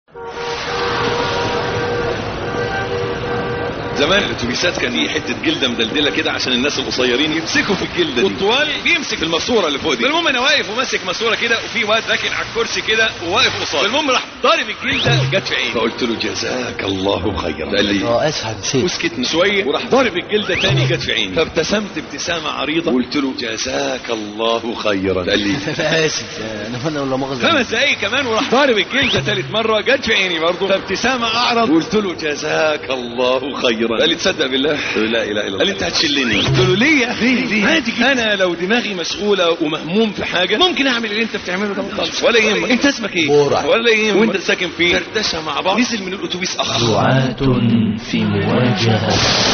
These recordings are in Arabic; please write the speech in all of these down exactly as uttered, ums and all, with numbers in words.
زمان الاتوبيسات كان دي حته جلده مدلدله كده عشان الناس القصيرين يمسكوا في الجلده دي، والطوال بيمسك في الماسوره اللي فوق دي. المهم انا واقف وماسك ماسوره كده، وفي واد راكن على الكرسي كده وواقف قصاد. المهم راح ضارب الجلده جت في عيني، فقلت له جزاك الله خيرا. قال لي اه اسف نسيت، وسكتنا شويه وراح ضارب الجلده تاني جت في عيني، فابتسمت ابتسامه عريضه وقلت له جزاك الله خيرا. قال لي اسف انا انا ولا مؤاخذه. خمس دقايق كمان وراح ضارب الجلده ثالث مره جت في عيني برضه، فابتسامه اعرض وقلت له جزاك الله خيرا. قال لي تصدق بالله؟ قلت له لا اله الا الله. قال لي انت هتشلني؟ قلت له ليه يا اخي؟ ليه؟ عادي جدا، انا لو دماغي مشغوله ومهموم في حاجه ممكن اعمل اللي انت بتعمله ده خالص ولا يهمك. انت اسمك ايه؟ ولا يهمك، وانت ساكن فين؟ دردشه مع بعض. نزل من الاتوبيس اخ دعاة في مواجهه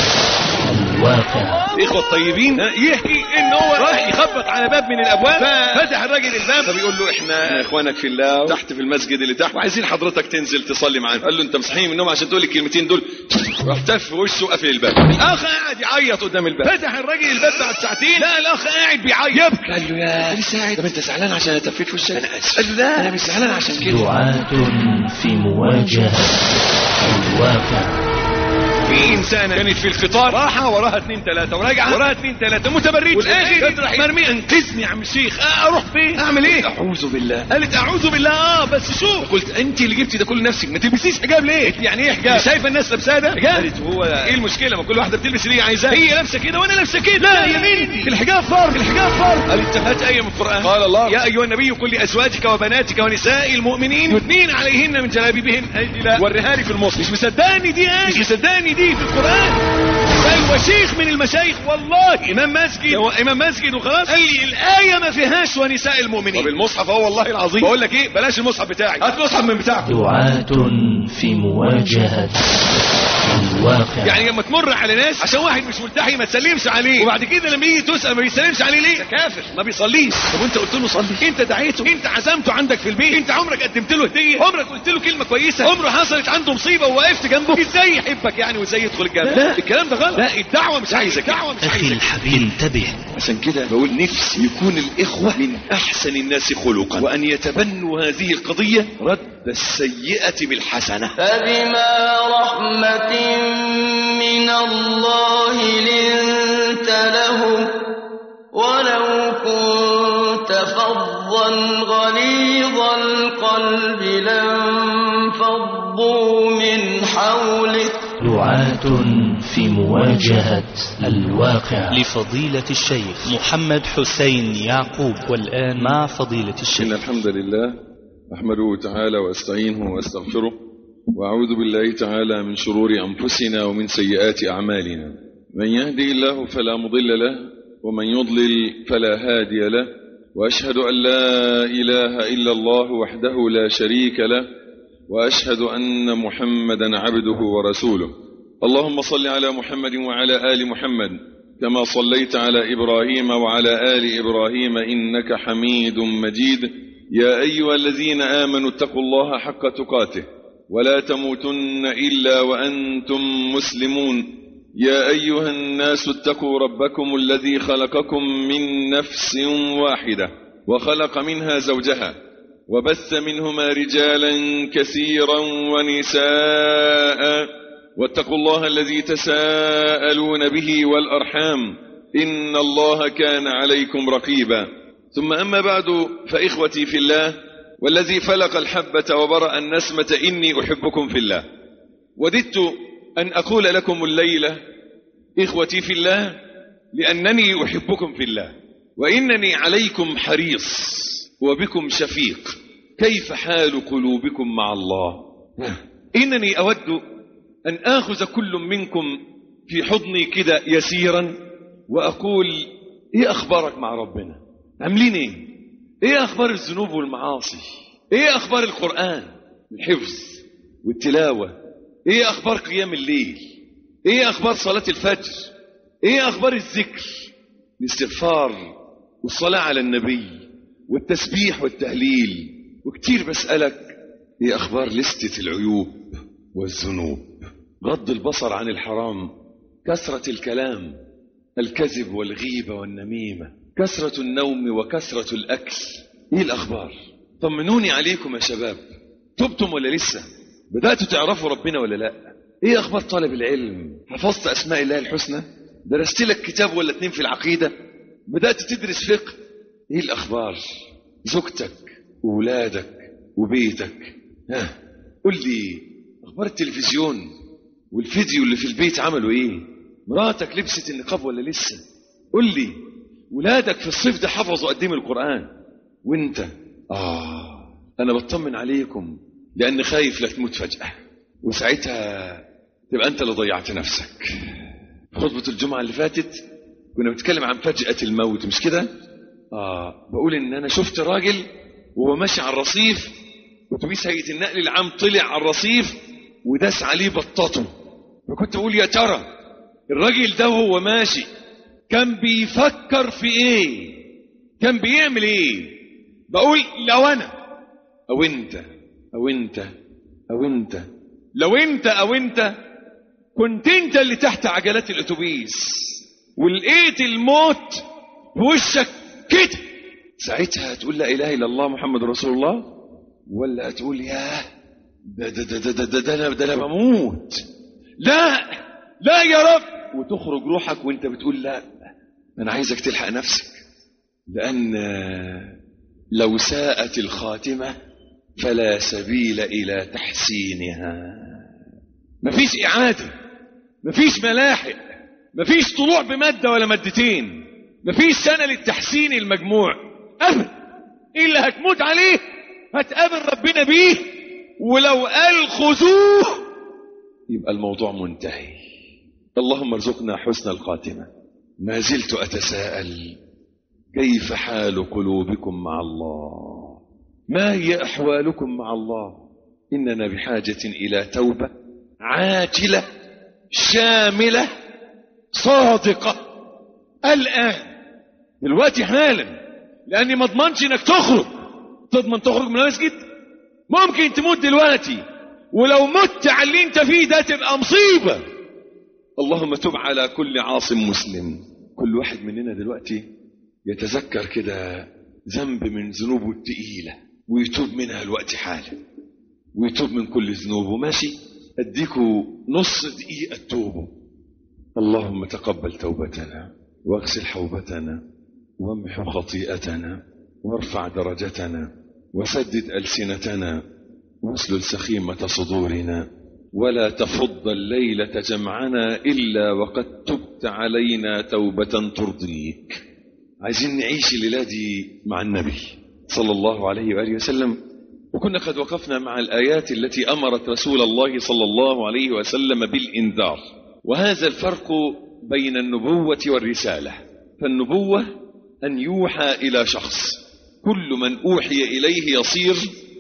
الواقع. اخوة الطيبين يحكي ان هو راح يخبط على باب من الابواب، ففتح الراجل الباب فبيقول له احنا اخوانك في الله تحت في المسجد اللي تحت وعايزين حضرتك تنزل تصلي معانا. قال له انت مصحيين من النوم عشان تقول الكلمتين دول؟ راح تف وشه وقفل الباب. الاخ قاعد يعيط قدام الباب، فتح الراجل الباب بعد ساعتين لا الاخ قاعد بيعيط. قال له يا لسه قاعد؟ طب انت زعلان عشان تفيت في وشك؟ انا اسف. قال له لا انا مش زعلان عشان كده. دعاة في مواجهه الواقع. في انسانه كانت في القطار راحه وراها اثنين ثلاثه وراجعه وراها اثنين ثلاثه متبرجه، والاخر راح مرمي انقذني يا عم الشيخ. اه اروح فين؟ اعمل ايه؟ اعوذ بالله. قالت اعوذ بالله. اه بس شوف. قلت انت اللي جبتي ده كل نفسك، ما تلبسيش حجاب ليه؟ قلت يعني ايه حجاب؟ شايفه الناس لابسه ده حجاب؟ قالت هو ايه المشكله؟ ما كل واحده بتلبس اللي هي عايزاه، هي لابسه كده وانا لابسه كده. لا يا بنتي الحجاب فرض، الحجاب فرض. قالت هات ايه من القران؟ قال الله يا ايها النبي قل لازواجك وبناتك ونساء المؤمنين يثنين عليهن من جلابيبهن. لا وريها لي في المصحف. مش مصدقني دي ايه؟ مش مصدقني دي في القران. ايوه شيخ من المشايخ والله امام مسجد، هو امام مسجد وخلاص. قال لي الايه ما فيهاش ونساء المؤمنين. طب المصحف اهو والله العظيم. بقول لك ايه بلاش المصحف بتاعي، هات مصحف من بتاعك. دعاة في مواجهه الواقع. يعني لما تمر على ناس عشان واحد مش ملتحي ما تسلمش عليه، وبعد كده لما يجي تسال ما بيسلمش عليه ليه؟ ده كافر ما بيصليش. طب وانت قلت له صلي؟ انت دعيته؟ انت عزمته عندك في البيت؟ انت عمرك قدمت له هديه؟ عمرك قلت له كلمه كويسه؟ عمره حصلت عنده مصيبه ووقفت جنبه؟ ازاي يحبك يعني وازاي يدخل الجنه؟ لا الكلام ده غلط. لا الدعوه مش عايزه كده. الدعوه مش اخي الحبيب انتبه. عشان كده بقول نفسي يكون الاخوه من احسن الناس خلقا، وان يتبنوا هذه القضيه رد السيئه بالحسنه. فبما رحمه من الله لنت لهم ولو كنت فظا غليظ القلب لانفضوا من حولك. دعاة في مواجهة الواقع لفضيلة الشيخ محمد حسين يعقوب. والآن مع فضيلة الشيخ. إن الحمد لله أحمده تعالى وأستعينه وأستغفره، وأعوذ بالله تعالى من شرور أنفسنا ومن سيئات أعمالنا. من يهدي الله فلا مضل له ومن يضلل فلا هادي له، وأشهد أن لا إله إلا الله وحده لا شريك له، وأشهد أن محمدا عبده ورسوله. اللهم صل على محمد وعلى آل محمد كما صليت على إبراهيم وعلى آل إبراهيم إنك حميد مجيد. يا أيها الذين آمنوا اتقوا الله حق تقاته ولا تموتن إلا وأنتم مسلمون. يا أيها الناس اتقوا ربكم الذي خلقكم من نفس واحدة وخلق منها زوجها وبث منهما رجالا كثيرا ونساء، واتقوا الله الذي تساءلون به والأرحام إن الله كان عليكم رقيبا. ثم أما بعد فإخوتي في الله والذي فلق الحبة وبرأ النسمة إني أحبكم في الله. وددت أن أقول لكم الليلة إخوتي في الله لأنني أحبكم في الله، وإنني عليكم حريص وبكم شفيق. كيف حال قلوبكم مع الله؟ إنني أود أن آخذ كل منكم في حضني كده يسيرا وأقول إيه أخبارك مع ربنا؟ عاملين إيه؟ إيه أخبار الذنوب والمعاصي؟ إيه أخبار القرآن الحفظ والتلاوة؟ إيه أخبار قيام الليل؟ إيه أخبار صلاة الفجر؟ إيه أخبار الذكر الاستغفار والصلاة على النبي والتسبيح والتهليل؟ وكتير بسألك إيه أخبار لستة العيوب والذنوب؟ غض البصر عن الحرام، كثرة الكلام، الكذب والغيبة والنميمة، كثرة النوم وكثرة الأكل. إيه الأخبار؟ طمنوني عليكم يا شباب، تبتم ولا لسه؟ بدأتوا تعرفوا ربنا ولا لا؟ ايه اخبار طالب العلم؟ حفظت اسماء الله الحسنى؟ درست لك كتاب ولا اتنين في العقيدة؟ بدأت تدرس فقه؟ ايه الاخبار؟ زوجتك وولادك وبيتك، ها قل لي اخبار التلفزيون والفيديو اللي في البيت عملوا ايه؟ مراتك لبست النقاب ولا لسه؟ قل لي ولادك في الصيف ده حفظوا قد ايه من القرآن؟ وانت اه انا بطمن عليكم لان خايف لا تموت فجأة وساعتها تبقى انت اللي ضيعت نفسك. خطبة الجمعة اللي فاتت كنا بنتكلم عن فجأة الموت، مش كده؟ اه بقول ان انا شفت راجل وهو ماشي على الرصيف، اتوبيس هيئة النقل العام طلع على الرصيف وداس عليه بطاطه، فكنت اقول يا ترى الراجل ده وهو ماشي كان بيفكر في ايه؟ كان بيعمل ايه؟ بقول لو انا او انت او انت او انت لو انت او انت كنت انت اللي تحت عجلات الاتوبيس ولقيت الموت في وشك كده، ساعتها هتقول لا اله الا الله محمد رسول الله، ولا هتقول ياه ده ده ده ده ده ده ده, ده انا بموت؟ لا لا يا رب، وتخرج روحك وانت بتقول لا انا عايزك تلحق نفسك، لان لو ساءت الخاتمة فلا سبيل الى تحسينها. مفيش اعادة، مفيش ملاحق، مفيش طلوع بمادة ولا مادتين، مفيش سنة للتحسين المجموع ابدا. ايه اللي هتموت عليه هتقابل ربنا بيه، ولو قال خذوه يبقى الموضوع منتهي. اللهم ارزقنا حسن الخاتمة. ما زلت أتساءل كيف حال قلوبكم مع الله؟ ما هي أحوالكم مع الله؟ إننا بحاجة إلى توبة عاجلة شاملة صادقة الآن دلوقتي حالا، لأني ما اضمنش إنك تخرج. تضمن تخرج من المسجد؟ ممكن تموت دلوقتي، ولو مت على اللي انت فيه ده تبقى مصيبة. اللهم تب على كل عاصم مسلم. كل واحد مننا دلوقتي يتذكر كده ذنب من ذنوبه التقيلة ويتوب منها الوقت حالا، ويتوب من كل ذنوبه. ماشي، اديكوا نص دقيقة توبوا. اللهم تقبل توبتنا واغسل حوبتنا وامحو خطيئتنا وارفع درجتنا وسدد ألسنتنا واسلل سخيمة صدورنا، ولا تفض الليلة جمعنا إلا وقد تبت علينا توبة ترضيك. عايزين نعيش الليلة دي مع النبي صلى الله عليه وآله وسلم، وكنا قد وقفنا مع الآيات التي أمرت رسول الله صلى الله عليه وسلم بالإنذار. وهذا الفرق بين النبوة والرسالة. فالنبوة أن يوحى إلى شخص، كل من أوحي إليه يصير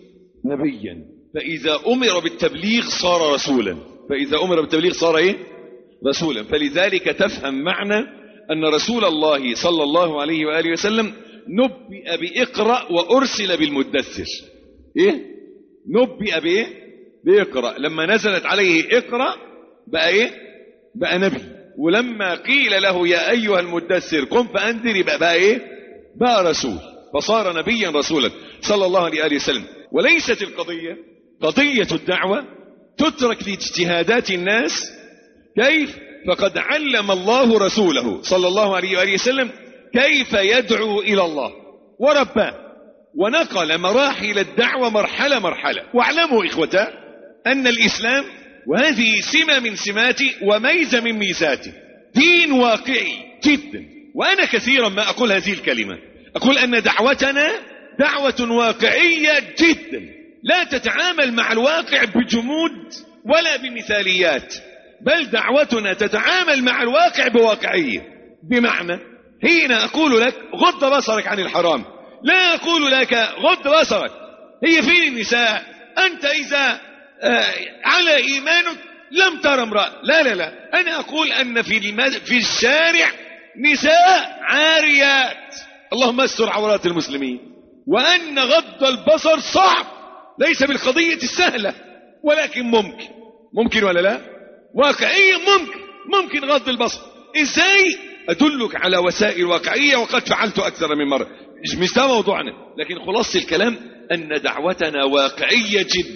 نبيا، فإذا أمر بالتبليغ صار رسولا، فإذا أمر بالتبليغ صار إيه؟ رسولا. فلذلك تفهم معنى أن رسول الله صلى الله عليه وآله وسلم نبئ بإقرأ وأرسل بالمدثر. إيه؟ نبئ بإيه؟ بإقرأ. لما نزلت عليه إقرأ بقى إيه؟ بقى نبي. ولما قيل له يا أيها المدثر قم فأنذر بقى, بقى إيه؟ بقى رسول، فصار نبيا رسولا صلى الله عليه وآله وسلم. وليست القضية قضية الدعوة تترك لاجتهادات الناس. كيف؟ فقد علم الله رسوله صلى الله عليه وآله وسلم كيف يدعو إلى الله ورباه، ونقل مراحل الدعوة مرحلة مرحلة. واعلموا إخوتا أن الإسلام، وهذه سمة من سماته وميزة من ميزاته، دين واقعي جدا. وأنا كثيرا ما أقول هذه الكلمة، أقول أن دعوتنا دعوة واقعية جدا، لا تتعامل مع الواقع بجمود ولا بمثاليات، بل دعوتنا تتعامل مع الواقع بواقعية. بمعنى حين أقول لك غض بصرك عن الحرام، لا أقول لك غض بصرك هي فين النساء، أنت إذا آه على إيمانك لم ترى امرأة، لا لا لا، أنا أقول أن في, في الشارع نساء عاريات، اللهم استر عورات المسلمين، وأن غض البصر صعب، ليس بالقضية السهلة، ولكن ممكن. ممكن ولا لا؟ واقعية ممكن، ممكن غض البصر. إزاي؟ أدلك على وسائل واقعية وقد فعلت أكثر من مرة، مش ده موضوعنا، لكن خلاص الكلام أن دعوتنا واقعية جدا.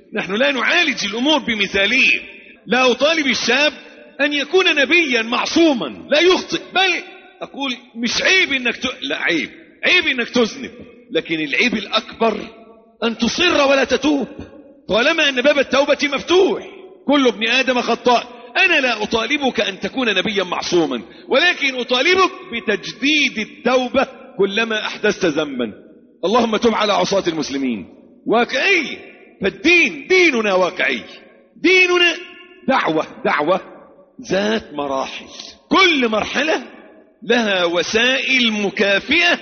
نحن لا نعالج الأمور بمثالية. لا أطالب الشاب أن يكون نبيا معصوما لا يخطئ، بل أقول مش عيب إنك ت... لا عيب عيب إنك تذنب، لكن العيب الأكبر أن تصر ولا تتوب طالما أن باب التوبة مفتوح. كل ابن آدم خطاء. أنا لا أطالبك أن تكون نبيا معصوما، ولكن أطالبك بتجديد التوبة كلما أحدثت ذنبا. اللهم تب على عصاة المسلمين. واقعي، فالدين ديننا واقعي، ديننا دعوة دعوة ذات مراحل، كل مرحلة لها وسائل مكافئة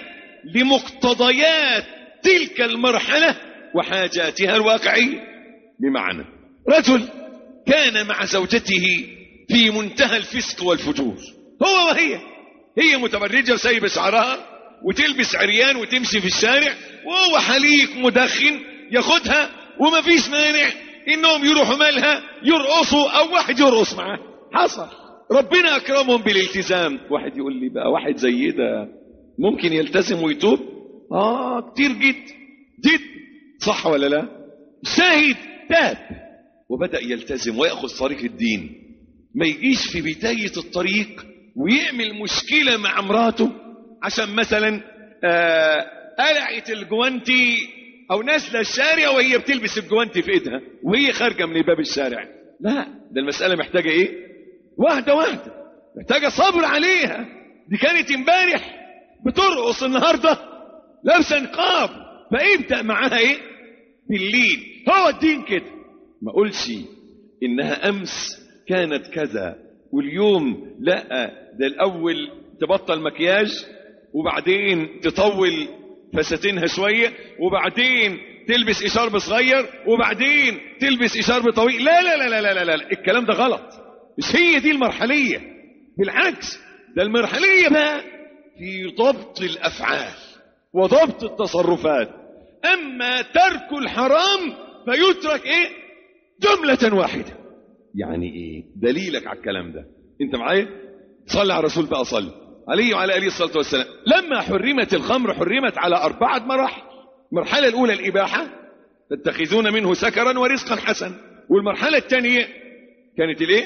لمقتضيات تلك المرحلة وحاجاتها الواقعية. بمعنى رجل كان مع زوجته في منتهى الفسق والفجور، هو وهي هي متبرجة وسايبة شعرها وتلبس عريان وتمشي في الشارع، وهو حليق مدخن ياخدها وما فيش مانع انهم يروحوا مالها يرقصوا او واحد يرقص معاه. حصل، ربنا اكرمهم بالالتزام. واحد يقول لي بقى واحد زي ده ممكن يلتزم ويتوب؟ اه كتير جد جد، صح ولا لا؟ شاهد تاب وبدأ يلتزم ويأخذ طريق الدين. ما يجيش في بداية الطريق ويعمل مشكلة مع امراته عشان مثلا آه قلعت الجوانتي او نازله الشارع وهي بتلبس الجوانتي في ايدها وهي خارجه من باب الشارع. لا، ده المسألة محتاجة ايه؟ واحدة واحدة، محتاجة صبر عليها. دي كانت امبارح بترقص، النهاردة لابسه نقاب، فابدأ معاها ايه؟ بالليل. هو الدين كده. ما اقولش انها امس كانت كذا واليوم لا، ده الاول تبطل مكياج وبعدين تطول فساتينها شوية وبعدين تلبس إشارب صغير وبعدين تلبس إشارب طويل. لا لا لا لا لا لا, لا. الكلام ده غلط، مش هي دي المرحلية، بالعكس ده المرحلية بقى في ضبط الأفعال وضبط التصرفات. أما ترك الحرام فيترك إيه؟ جملة واحدة. يعني إيه دليلك على الكلام ده؟ أنت معايا؟ صلى على الرسول بقى، صلى عليه وعلى آله الصلاة والسلام. لما حرمت الخمر حرمت على أربعة مراحل. المرحلة الأولى الإباحة، تتخذون منه سكرا ورزقا حسنا. والمرحلة الثانية كانت الايه؟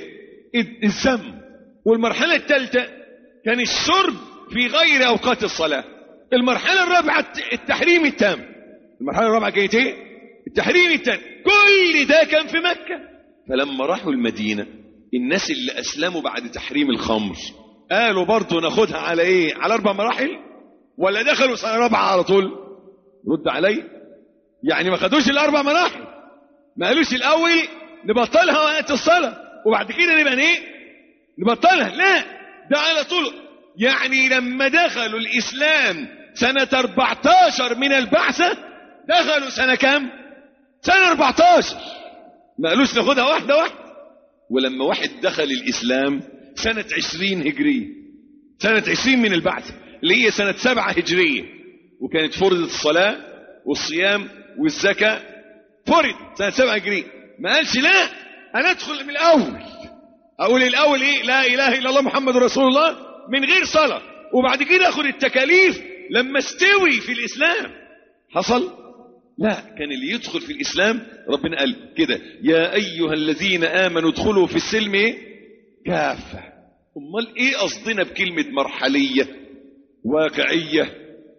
الذم. والمرحلة الثالثة كان الشرب في غير أوقات الصلاة. المرحلة الرابعة التحريم التام. المرحلة الرابعة كانت ايه؟ التحريم التام. كل ده كان في مكة. فلما راحوا المدينة الناس اللي أسلموا بعد تحريم الخمر قالوا برضو ناخدها على ايه؟ على أربع مراحل، ولا دخلوا سنة رابعة على طول؟ رد علي. يعني ما خدوش الأربع مراحل، ما قالوش الأول نبطلها وقت الصلاة وبعد كده نبقى ايه؟ نبطلها. لا، ده على طول. يعني لما دخلوا الإسلام سنة أربعتاشر من البعثة دخلوا سنة كام؟ سنة أربعتاشر. ما قالوش ناخدها واحدة واحدة. ولما واحد دخل الإسلام سنة عشرين هجرية، سنة عشرين من البعثة اللي هي سنة سبعة هجرية، وكانت فرضت الصلاة والصيام والزكاة، فرض سنة سبعة هجرية. ما قالش لا أنا أدخل من الأول، أقول الأول إيه؟ لا إله إلا الله محمد رسول الله من غير صلاة، وبعد كده أخذ التكاليف لما استوي في الإسلام. حصل؟ لا، كان اللي يدخل في الإسلام ربنا قال كده يا أيها الذين آمنوا ادخلوا في السلم إيه؟ كافة. أمال إيه قصدنا بكلمة مرحلية واقعية؟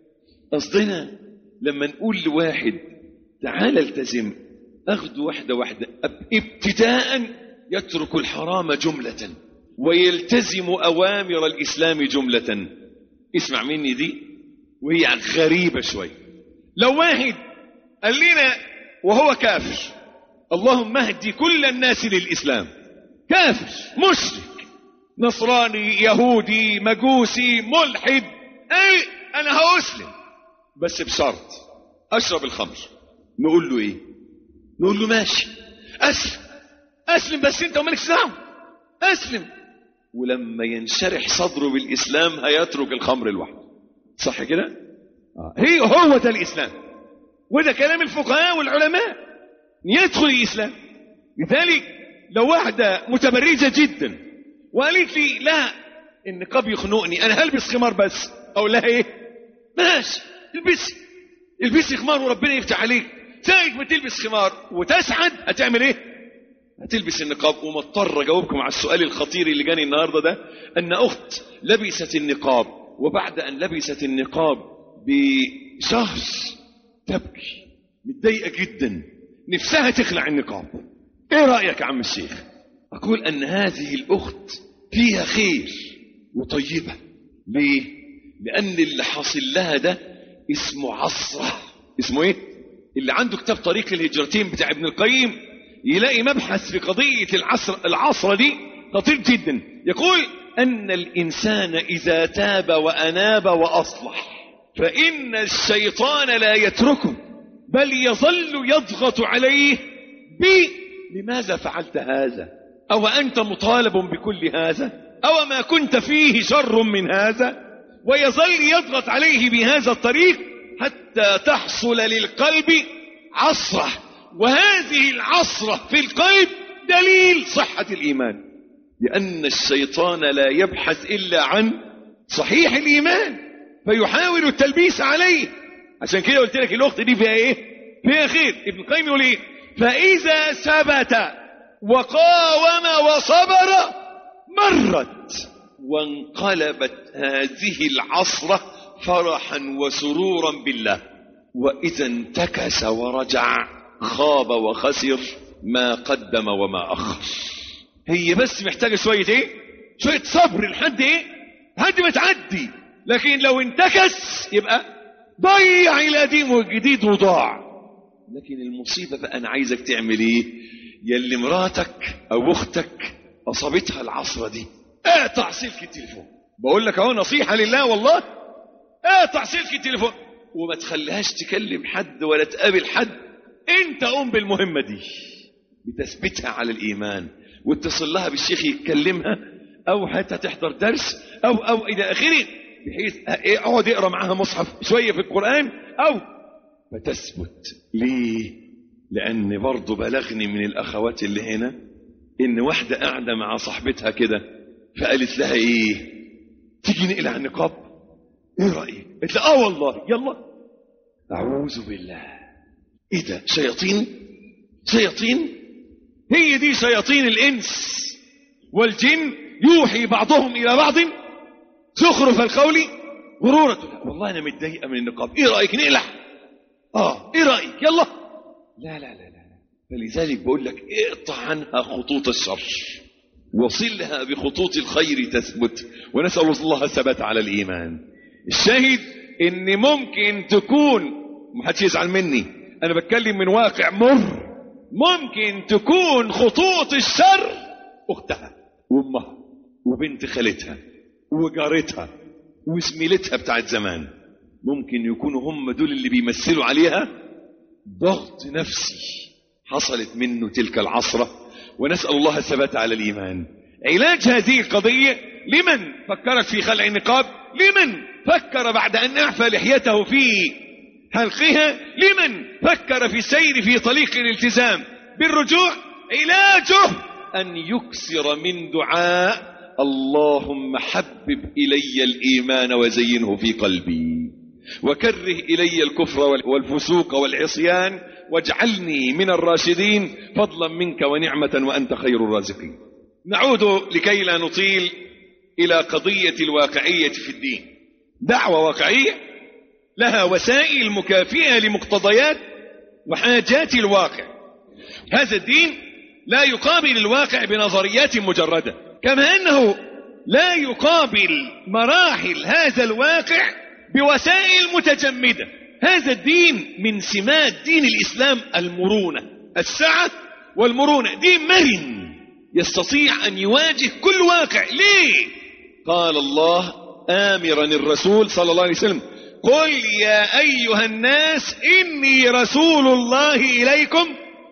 قصدنا لما نقول لواحد تعال التزم، أخذ واحدة واحدة، ابتداء يترك الحرام جملة ويلتزم أوامر الإسلام جملة. اسمع مني دي وهي غريبة شوي. لو واحد قال لنا وهو كافر اللهم اهدي كل الناس للإسلام، كافر مشرك نصراني يهودي مجوسي ملحد، اي انا هأسلم بس بشرط اشرب الخمر، نقول له ايه؟ نقول له ماشي اسلم اسلم بس انت ومالكش دعوه اسلم. ولما ينشرح صدره بالاسلام هيترك الخمر لوحده. صح كده؟ آه. هي هو ده الاسلام، وده كلام الفقهاء والعلماء، يدخل الاسلام. لذلك لو واحده متبرجه جدا وقالت لي لا النقاب يخنقني انا هلبس خمار بس، او لا ايه؟ ماشي البسي البسي خمار وربنا يفتح عليك، ساعة ما تلبس خمار وتسعد هتعمل ايه؟ هتلبس النقاب. ومضطر اجاوبكم على السؤال الخطير اللي جاني النهارده ده، ان اخت لبست النقاب وبعد ان لبست النقاب بشهر تبكي متضايقه جدا، نفسها تخلع النقاب. ايه رايك يا عم الشيخ؟ اقول ان هذه الاخت فيها خير وطيبه. ليه؟ لان اللي حاصل لها ده اسمه عصره. اسمه ايه؟ اللي عنده كتاب طريق الهجرتين بتاع ابن القيم يلاقي مبحث في قضيه العصر العصره دي خطير جدا. يقول ان الانسان اذا تاب واناب واصلح فان الشيطان لا يتركه بل يظل يضغط عليه ب لماذا فعلت هذا؟ أو أنت مطالب بكل هذا؟ أو ما كنت فيه شر من هذا؟ ويظل يضغط عليه بهذا الطريق حتى تحصل للقلب عصرة، وهذه العصرة في القلب دليل صحة الإيمان، لأن الشيطان لا يبحث إلا عن صحيح الإيمان فيحاول التلبيس عليه. عشان كده قلت لك الأخت دي فيها إيه؟ فيها خير. ابن القيم يقول إيه؟ فإذا ثبت وقاوم وصبر مرت وانقلبت هذه العصرة فرحا وسرورا بالله، وإذا انتكس ورجع خاب وخسر ما قدم وما أخر. هي بس محتاجة شوية إيه؟ شوية صبر لحد إيه؟ لحد ما تعدي. لكن لو انتكس يبقى ضيع القديم والجديد وضاع. لكن المصيبة بقى أنا عايزك تعمل إيه؟ يلي مراتك أو أختك أصابتها العصرة دي، اقطع سلك التليفون. بقول لك أهو نصيحة لله والله، اقطع سلك التليفون وما تخليهاش تكلم حد ولا تقابل حد. انت قوم بالمهمة دي بتثبتها على الإيمان، واتصل لها بالشيخ يتكلمها، أو حتى تحضر درس أو أو إلى آخره، بحيث اقعد اقرأ معها مصحف شوية في القرآن أو فتثبت. ليه؟ لأن برضو بلغني من الأخوات اللي هنا إن واحدة قاعدة مع صاحبتها كده فقالت لها إيه؟ تيجي نقلع النقاب؟ إيه رأيك؟ قالت لها آه والله يلا. أعوذ بالله. إيه ده؟ شياطين؟ شياطين؟ هي دي شياطين الإنس والجن يوحي بعضهم إلى بعض زخرف القول غرورة. والله أنا متضايقة من النقاب، إيه رأيك نقلع؟ آه إيه رأيك يلا؟ لا لا لا لا. فلذلك بقول لك اقطع عنها خطوط الشر وصلها بخطوط الخير تثبت، ونسأل الله الثبات على الإيمان. الشاهد إن ممكن تكون، محدش يزعل مني أنا بتكلم من واقع مر، ممكن تكون خطوط الشر أختها وأمها وبنت خالتها وجارتها وزميلتها بتاعت زمان، ممكن يكونوا هم دول اللي بيمثلوا عليها ضغط نفسي حصلت منه تلك العصرة، ونسأل الله الثبات على الإيمان. علاج هذه القضية لمن فكرت في خلع النقاب، لمن فكر بعد أن أعفى لحيته في حلقها، لمن فكر في السير في طريق الالتزام بالرجوع، علاجه أن يكثر من دعاء اللهم حبب إلي الإيمان وزينه في قلبي وكره إلي الكفر والفسوق والعصيان واجعلني من الراشدين فضلا منك ونعمة وأنت خير الرازقين. نعود لكي لا نطيل إلى قضية الواقعية في الدين. دعوة واقعية لها وسائل مكافئة لمقتضيات وحاجات الواقع. هذا الدين لا يقابل الواقع بنظريات مجردة، كما أنه لا يقابل مراحل هذا الواقع بوسائل متجمدة. هذا الدين من سمات دين الإسلام المرونة، السعة والمرونة. دين مرن يستطيع أن يواجه كل واقع. ليه؟ قال الله آمرا الرسول صلى الله عليه وسلم قل يا أيها الناس إني رسول الله إليكم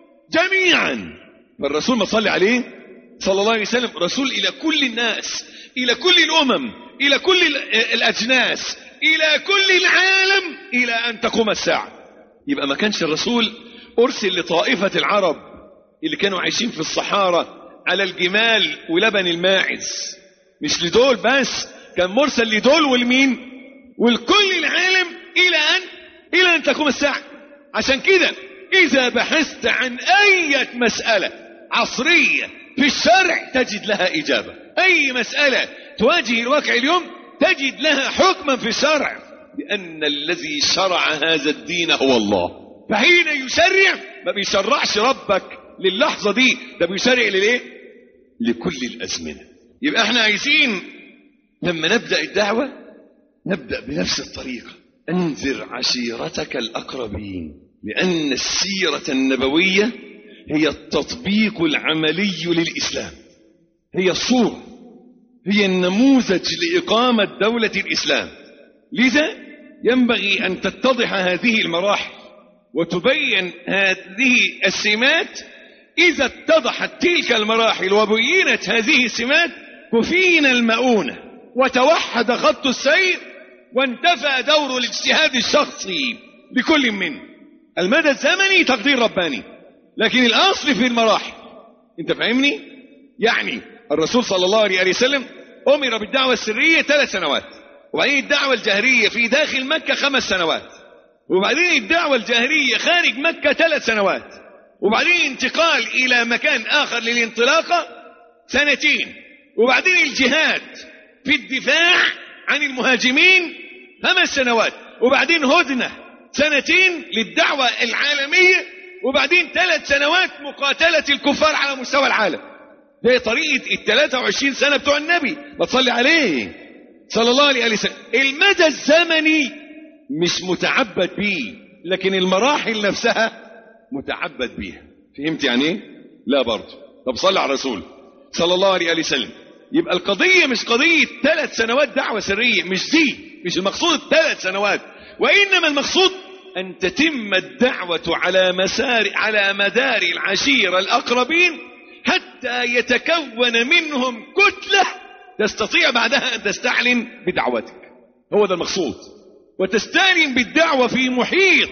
جميعا. فالرسول ما صلي عليه صلى الله عليه وسلم رسول إلى كل الناس، إلى كل الأمم، إلى كل الأجناس، إلى كل العالم إلى أن تقوم الساعة. يبقى ما كانش الرسول أرسل لطائفة العرب اللي كانوا عايشين في الصحارى على الجمال ولبن الماعز، مش لدول بس، كان مرسل لدول والمين والكل العالم إلى أن إلى أن تقوم الساعة. عشان كده إذا بحثت عن أي مسألة عصرية في الشرع تجد لها إجابة. أي مسألة تواجه الواقع اليوم تجد لها حكما في الشرع، لأن الذي شرع هذا الدين هو الله. فحين يشرع ما بيشرعش ربك للحظة دي، ده بيشرع للإيه؟ لكل الأزمنة. يبقى احنا عايزين لما نبدأ الدعوة نبدأ بنفس الطريقة، أنذر عشيرتك الأقربين، لأن السيرة النبوية هي التطبيق العملي للإسلام، هي الصورة، هي النموذج لإقامة دولة الإسلام. لذا ينبغي أن تتضح هذه المراحل وتبين هذه السمات. إذا اتضحت تلك المراحل وبينت هذه السمات كفينا المؤونة وتوحد خط السير وانتفى دور الاجتهاد الشخصي بكل منه. المدى الزمني تقدير رباني، لكن الأصل في المراحل. انت فاهمني؟ يعني الرسول صلى الله عليه وسلم أمر بالدعوة السرية ثلاث سنوات، وبعدين الدعوة الجهرية في داخل مكة خمس سنوات، وبعدين الدعوة الجهرية خارج مكة ثلاث سنوات، وبعدين انتقال إلى مكان آخر للانطلاقة سنتين، وبعدين الجهاد في الدفاع عن المهاجمين خمس سنوات، وبعدين هدنة سنتين للدعوة العالمية، وبعدين ثلاث سنوات مقاتلة الكفار على مستوى العالم. ده طريقة الثلاثة وعشرين سنة بتوع النبي، بتصلي عليه صلى الله عليه وسلم. المدى الزمني مش متعبد بيه، لكن المراحل نفسها متعبد بيها. فهمت يعني ايه؟ لا برضه. طب صلي على الرسول صلى الله عليه وسلم. يبقى القضية مش قضية ثلاث سنوات دعوة سرية، مش دي، مش المقصود ثلاث سنوات، وإنما المقصود أن تتم الدعوة على مسار على مدار العشيرة الأقربين حتى يتكون منهم كتلة تستطيع بعدها أن تستعلن بدعوتك. هو ده المقصود. وتستعلن بالدعوة في محيط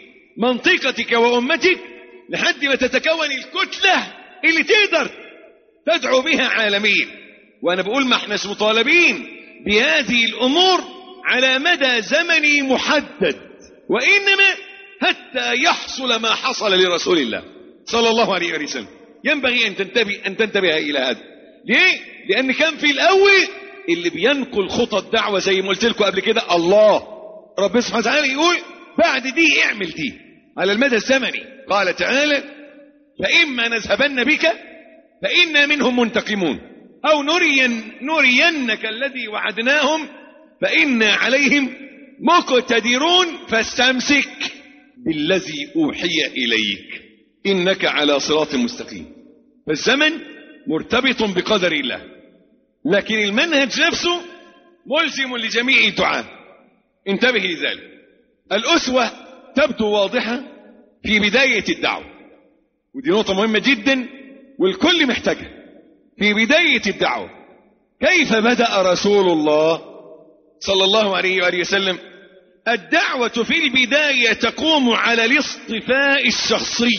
منطقتك وأمتك لحد ما تتكون الكتلة اللي تقدر تدعو بها عالميا. وأنا بقول ما احناش مطالبين بهذه الأمور على مدى زمني محدد، وإنما حتى يحصل ما حصل لرسول الله صلى الله عليه وسلم. ينبغي أن تنتبه أن تنتبه إلى هذا. ليه؟ لأن كان في الأول اللي بينقل خطى الدعوة زي ما قلت لكم قبل كده الله، رب سبحانه وتعالى يقول بعد دي اعمل دي على المدى الزمني. قال تعالى فإما نذهبن بك فإنا منهم منتقمون أو نرين نرينك الذي وعدناهم فإنا عليهم مقتدرون فاستمسك بالذي أوحي إليك إنك على صراط مستقيم. فالزمن مرتبط بقدر الله، لكن المنهج نفسه ملزم لجميع الدعاة. انتبه لذلك. الأسوة تبدو واضحة في بداية الدعوة، ودي نقطة مهمة جدا والكل محتاجها. في بداية الدعوة كيف بدأ رسول الله صلى الله عليه وآله وسلم؟ الدعوة في البداية تقوم على الاصطفاء الشخصي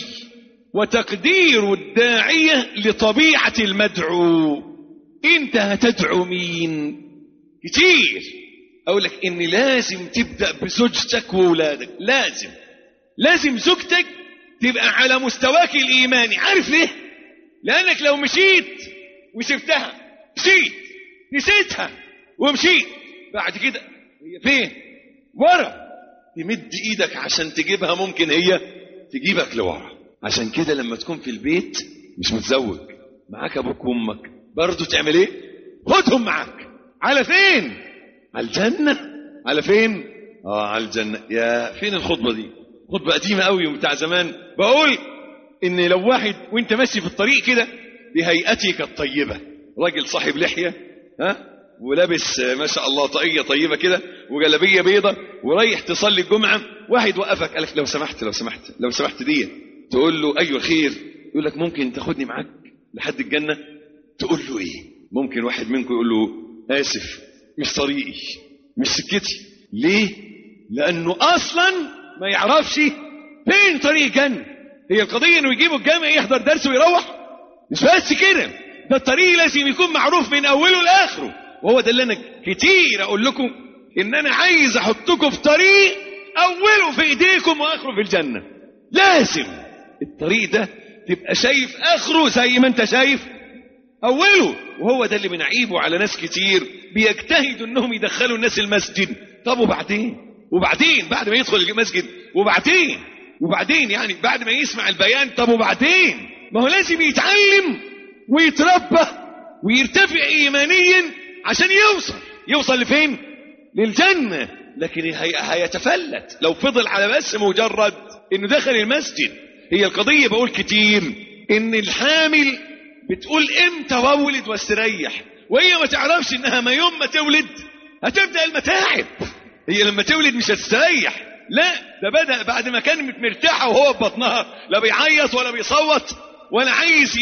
وتقدير الداعية لطبيعة المدعو. انت هتدعو مين؟ كتير اقول لك ان لازم تبدأ بزوجتك وولادك، لازم لازم زوجتك تبقى على مستواك الإيماني. عارف ليه؟ لأنك لو مشيت وسبتها، مشيت نسيتها ومشيت، بعد كده هي فين؟ ورا. تمد ايدك عشان تجيبها، ممكن هي تجيبك لورا. عشان كده لما تكون في البيت مش متزوج، معاك ابوك وامك، برضو تعمل ايه؟ خدهم معاك. على فين؟ على الجنة. على فين؟ اه على الجنة. يا فين الخطبة دي؟ خطبة قديمة قوي وبتاع زمان. بقول ان لو واحد وانت ماشي في الطريق كده بهيئتك الطيبة، راجل صاحب لحية ها ولابس ما شاء الله طاقية طيبة كده وجلبية بيضة ورايح تصلي الجمعة، واحد وقفك قال لك لو سمحت لو سمحت لو سمحت دي، تقول له ايوه خير، يقول لك ممكن تاخدني معاك لحد الجنة؟ تقول له ايه؟ ممكن واحد منكم يقول له اسف مش طريقي مش سكتي. ليه؟ لانه اصلا ما يعرفش فين طريق الجنة. هي القضية انه يجيبه الجامع يحضر درس ويروح؟ مش بس كده، ده الطريق لازم يكون معروف من اوله لاخره. وهو ده اللي انا كتير اقول لكم ان انا عايز احطكم في طريق اوله في ايديكم واخره في الجنة. لازم الطريق ده تبقى شايف اخره زي ما انت شايف اوله. وهو ده اللي بنعيبه على ناس كتير بيجتهدوا انهم يدخلوا الناس المسجد. طب وبعدين وبعدين بعد ما يدخل المسجد وبعدين وبعدين يعني بعد ما يسمع البيان، طب وبعدين؟ ما هو لازم يتعلم ويتربى ويرتفع ايمانيا عشان يوصل يوصل لفين؟ للجنة. لكن هي هيتفلت لو فضل على بس مجرد انه دخل المسجد. هي القضية بقول كتير ان الحامل بتقول امتى وولد واستريح، وهي ما تعرفش انها ما يوم ما تولد هتبدأ المتاعب. هي لما تولد مش هتستريح، لا ده بدأ بعد ما كانت مرتاحة وهو في بطنها، لا بيعيط ولا بيصوت ولا عايز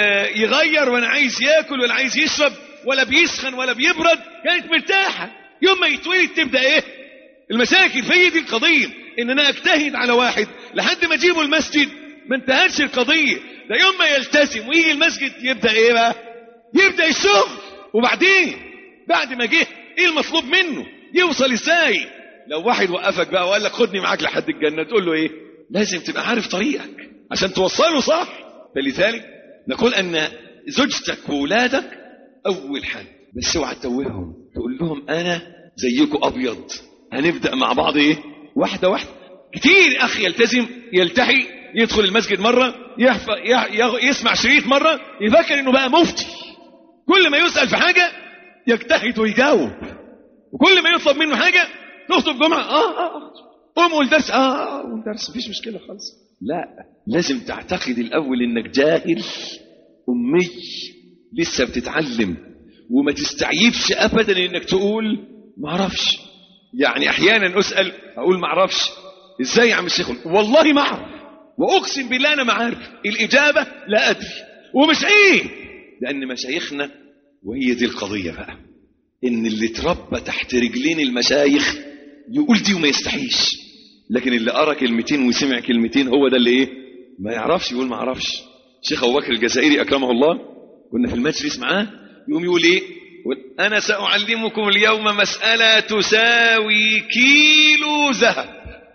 يغير ولا عايز ياكل ولا عايز يشرب ولا بيسخن ولا بيبرد، كانت مرتاحة. يوم ما يتولد تبدأ ايه؟ المشاكل. فهي دي القضية، ان انا اجتهد على واحد لحد ما اجيبه المسجد ما انتهتش القضية. ده يوم ما يلتزم ويجي المسجد يبدأ ايه بقى؟ يبدأ الشغل. وبعدين بعد ما جه ايه المطلوب منه؟ يوصل ازاي؟ لو واحد وقفك بقى وقال لك خدني معاك لحد الجنة، تقول له ايه؟ لازم تبقى عارف طريقك عشان توصله صح. فلذلك نقول ان زوجتك وولادك اول حاجة، بس اوعى تتوههم، تقول لهم انا زيكم ابيض، هنبدأ مع بعض ايه؟ واحدة واحدة. كتير اخ يلتزم يلتحي يدخل المسجد مرة يحف... يسمع شريط مرة يفكر انه بقى مفتي، كل ما يسأل في حاجة يجتهد ويجاوب، وكل ما يطلب منه حاجة نخطب جمعة اه اه قوم قول درس اه قول درس مفيش مشكلة خالص. لا، لازم تعتقد الاول انك جاهل امي لسه بتتعلم، وما تستعيبش ابدا انك تقول ما اعرفش. يعني احيانا اسال اقول ما اعرفش، ازاي يا عم الشيخ؟ والله ما اعرف، واقسم بالله انا ما عارف. الاجابه لا ادري، ومش عيب، لان مشايخنا، وهي دي القضيه بقى، ان اللي اتربى تحت رجلين المشايخ يقول دي وما يستحيش، لكن اللي قرا كلمتين وسمع كلمتين هو ده اللي ايه؟ ما يعرفش يقول ما اعرفش. الشيخ ابو بكر الجزائري اكرمه الله كنا في المجلس معاه، يقوم يقول ايه؟ انا ساعلمكم اليوم مساله تساوي كيلو ذهب،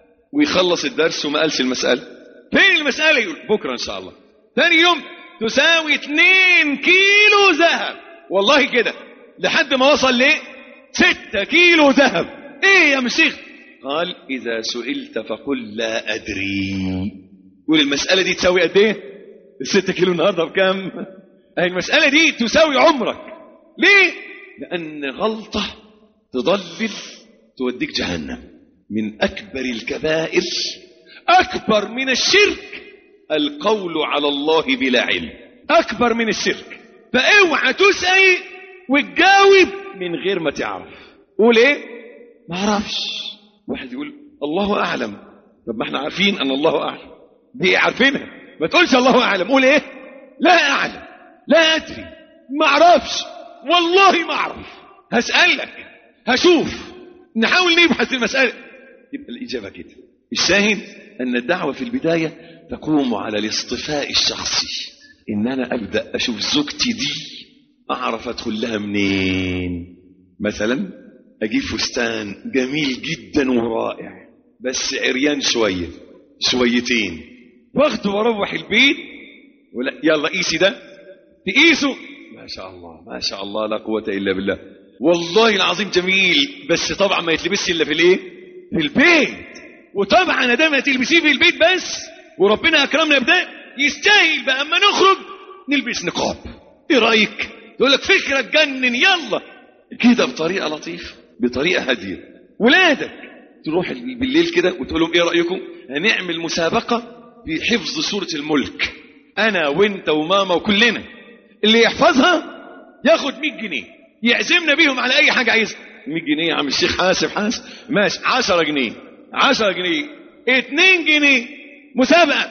ويخلص الدرس وما قالش المساله. فين المساله؟ يقول بكره ان شاء الله. ثاني يوم تساوي اتنين كيلو ذهب، والله كده لحد ما وصل ليه؟ ستة كيلو ذهب. ايه يا مشيخ؟ قال اذا سئلت فقل لا ادري. قول المساله دي تساوي قد ايه؟ الستة كيلو النهارده بكام؟ اهي المساله دي تساوي عمرك. ليه؟ لان غلطه تضلل توديك جهنم. من اكبر الكبائر اكبر من الشرك القول على الله بلا علم، اكبر من الشرك. فاوعى تسأل وتجاوب من غير ما تعرف. قول ايه؟ ما اعرفش. واحد يقول الله اعلم، طب ما احنا عارفين ان الله اعلم، دي عارفينها. ما تقولش الله اعلم، قول ايه؟ لا اعلم، لا ادري، ما اعرفش، والله ما اعرف، هسألك، هشوف، نحاول نبحث المسألة. يبقى الاجابة كده. الشاهد ان الدعوة في البداية تقوم على الاصطفاء الشخصي، ان انا ابدأ اشوف زوجتي دي اعرف ادخل لها منين. مثلا اجيب فستان جميل جدا ورائع بس عريان شوية شويتين، واخده واروح البيت ولا يلا قيسي ده، تقيسه ما شاء الله ما شاء الله لا قوة الا بالله، والله العظيم جميل، بس طبعا ما يتلبسش الا في الايه؟ في البيت. وطبعا ادام ما تلبسيه في البيت بس وربنا اكرمنا بده يستاهل بقى اما نخرج نلبس نقاب. ايه رايك؟ يقول لك فكره تجنن، يلا كده بطريقه لطيفه بطريقه هاديه. ولادك تروح بالليل كده وتقول لهم ايه رايكم؟ هنعمل مسابقه في حفظ سوره الملك، انا وانت وماما وكلنا، اللي يحفظها ياخد مية جنيه، يعزمنا بيهم على اي حاجه عايزها. مية جنيه يا عم الشيخ حاسب حاسب ماشي، عشرة جنيه عشرة جنيه اتنين جنيه مسابقه.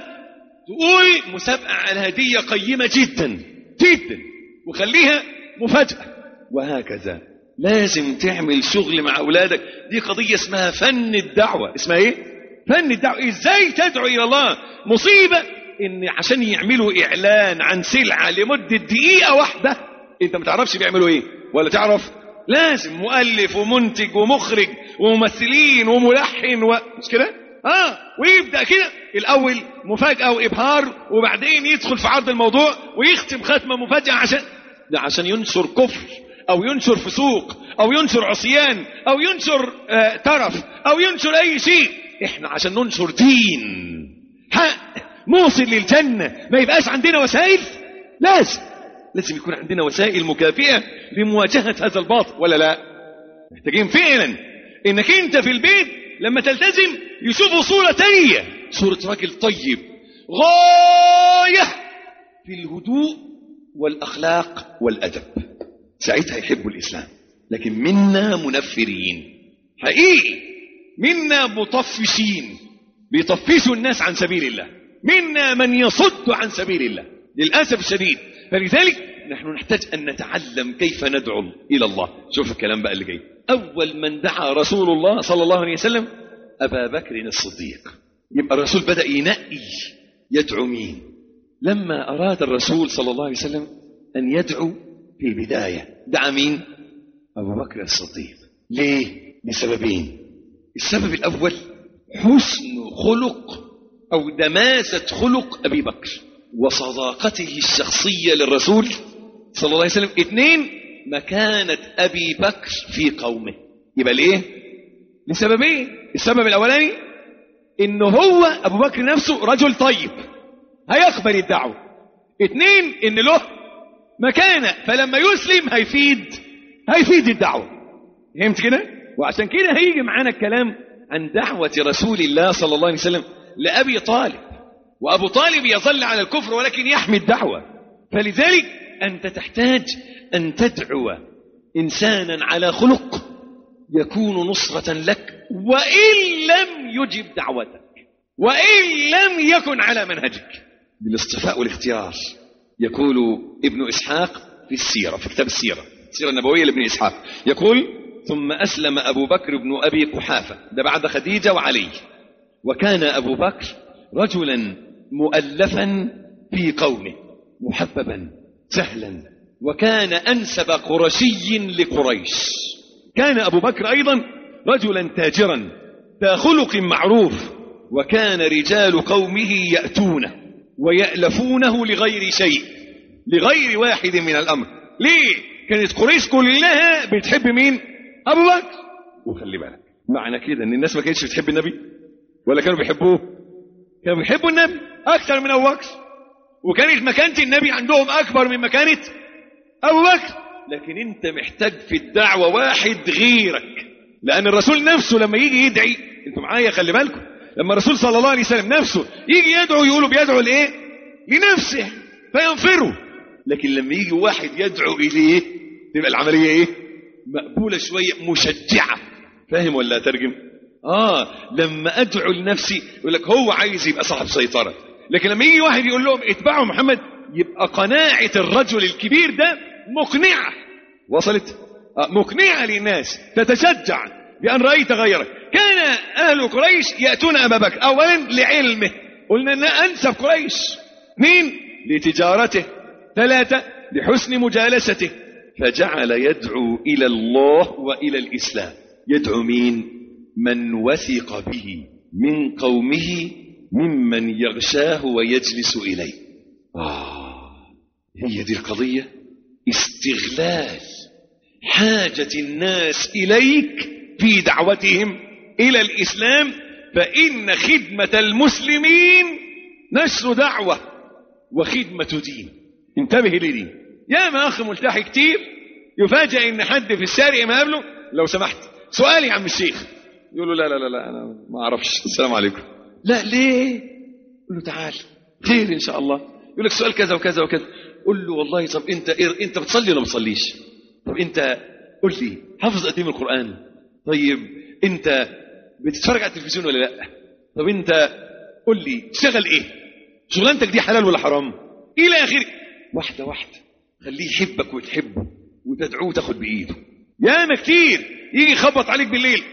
تقول مسابقه على هديه قيمه جدا جدا وخليها مفاجاه، وهكذا. لازم تعمل شغل مع اولادك. دي قضيه اسمها فن الدعوه. اسمها ايه؟ فن الدعوه. ازاي تدعو الى الله؟ مصيبه ان عشان يعملوا اعلان عن سلعه لمده دقيقه واحده انت ما تعرفش بيعملوا ايه ولا تعرف. لازم مؤلف ومنتج ومخرج وممثلين وملحن و... مش كده؟ اه ويبدأ كده الأول مفاجأة وإبهار، وبعدين يدخل في عرض الموضوع ويختم ختمة مفاجأة عشان ده عشان ينشر كفر أو ينشر فسوق أو ينشر عصيان أو ينشر آه ترف أو ينشر أي شيء. إحنا عشان ننشر دين حق موصل للجنة ما يبقاش عندنا وسائل؟ لازم لازم يكون عندنا وسائل مكافئة لمواجهة هذا الباطل، ولا لا؟ محتاجين فعلا إنك أنت في البيت لما تلتزم يشوفوا صورة تانية، صورة راجل طيب غاية في الهدوء والأخلاق والأدب، ساعتها يحبوا الإسلام. لكن منا منفرين حقيقي، منا مطفشين بيطفشوا الناس عن سبيل الله، منا من يصد عن سبيل الله للأسف الشديد. فلذلك نحن نحتاج أن نتعلم كيف ندعو إلى الله. شوف الكلام بقى اللي جاي. أول من دعا رسول الله صلى الله عليه وسلم أبا بكر الصديق. يبقى الرسول بدأ ينقي يدعو مين. لما أراد الرسول صلى الله عليه وسلم أن يدعو في البداية دعا مين؟ أبو بكر الصديق. ليه؟ لسببين. السبب الأول حسن خلق أو دماسة خلق أبي بكر وصداقته الشخصية للرسول صلى الله عليه وسلم. اثنين مكانة أبي بكر في قومه. يبقى ليه؟ لسببين. السبب الأولاني إنه هو أبو بكر نفسه رجل طيب هيقبل الدعوة. اثنين إن له مكانة فلما يسلم هيفيد هيفيد الدعوة. فهمت كده؟ وعشان كده هيجي معانا الكلام عن دعوة رسول الله صلى الله عليه وسلم لأبي طالب، وأبو طالب يظل على الكفر ولكن يحمي الدعوة. فلذلك أنت تحتاج أن تدعو إنسانا على خلق يكون نصرة لك وإن لم يجب دعوتك وإن لم يكن على منهجك. بالاصطفاء والاختيار. يقول ابن إسحاق في السيرة، في كتاب السيرة السيرة النبوية لابن إسحاق، يقول ثم أسلم أبو بكر بن أبي قحافة، ده بعد خديجة وعلي. وكان أبو بكر رجلا مؤلفا في قومه محببا سهلا، وكان أنسب قرشي لقريش. كان أبو بكر أيضا رجلا تاجرا ذا خلق معروف، وكان رجال قومه يأتونه ويألفونه لغير شيء، لغير واحد من الأمر. ليه؟ كانت قريش كلها بتحب مين؟ أبو بكر. وخلي بالك معنى كده ان الناس ما كانتش بتحب النبي ولا كانوا بيحبوه؟ كانوا بيحبوا النبي أكثر من أبو بكر، وكانت مكانة النبي عندهم أكبر من مكانة أبو بكر. لكن أنت محتاج في الدعوة واحد غيرك، لأن الرسول نفسه لما يجي يدعي، أنتوا معايا خلي بالكم، لما الرسول صلى الله عليه وسلم نفسه يجي يدعو يقولوا بيدعو لإيه؟ لنفسه فينفره. لكن لما يجي واحد يدعو إليه تبقى العملية إيه؟ مقبولة شوية، مشجعة. فاهم ولا ترجم؟ آه لما أدعو لنفسي يقول لك هو عايز يبقى صاحب سيطرة، لكن لما يجي واحد يقول لهم اتبعوا محمد يبقى قناعة الرجل الكبير ده مقنعة. وصلت؟ آه مقنعة للناس تتشجع بأن رأيت غيرك. كان أهل قريش يأتون أبا بكر أولا لعلمه، قلنا أن أنسب قريش. اثنين لتجارته. ثلاثة لحسن مجالسته. فجعل يدعو إلى الله وإلى الإسلام. يدعو مين؟ من وثق به من قومه ممن يغشاه ويجلس إليه. آه هي دي القضية، استغلال حاجة الناس إليك في دعوتهم إلى الإسلام. فإن خدمة المسلمين نشر دعوة وخدمة دين. انتبه لدي. يا ما أخي ملتحي كتير يفاجأ إن حد في الشارع ما قابله لو سمحت سؤالي يا عم الشيخ، يقول له لا لا لا لا أنا ما أعرفش السلام عليكم. لا ليه؟ يقول له تعال خير إن شاء الله. يقول لك سؤال كذا وكذا وكذا. قل له والله طب أنت إيه؟ أنت بتصلي ولا ما بتصليش؟ طب أنت قل لي حافظ قد إيه من القرآن؟ طيب أنت بتتفرج على التلفزيون ولا لا؟ طب أنت قل لي تشتغل إيه؟ شغلانتك دي حلال ولا حرام؟ إلى آخره. واحدة واحدة خليه يحبك وتحبه وتدعوه وتاخد بإيده. ياما كتير يجي يخبط عليك بالليل،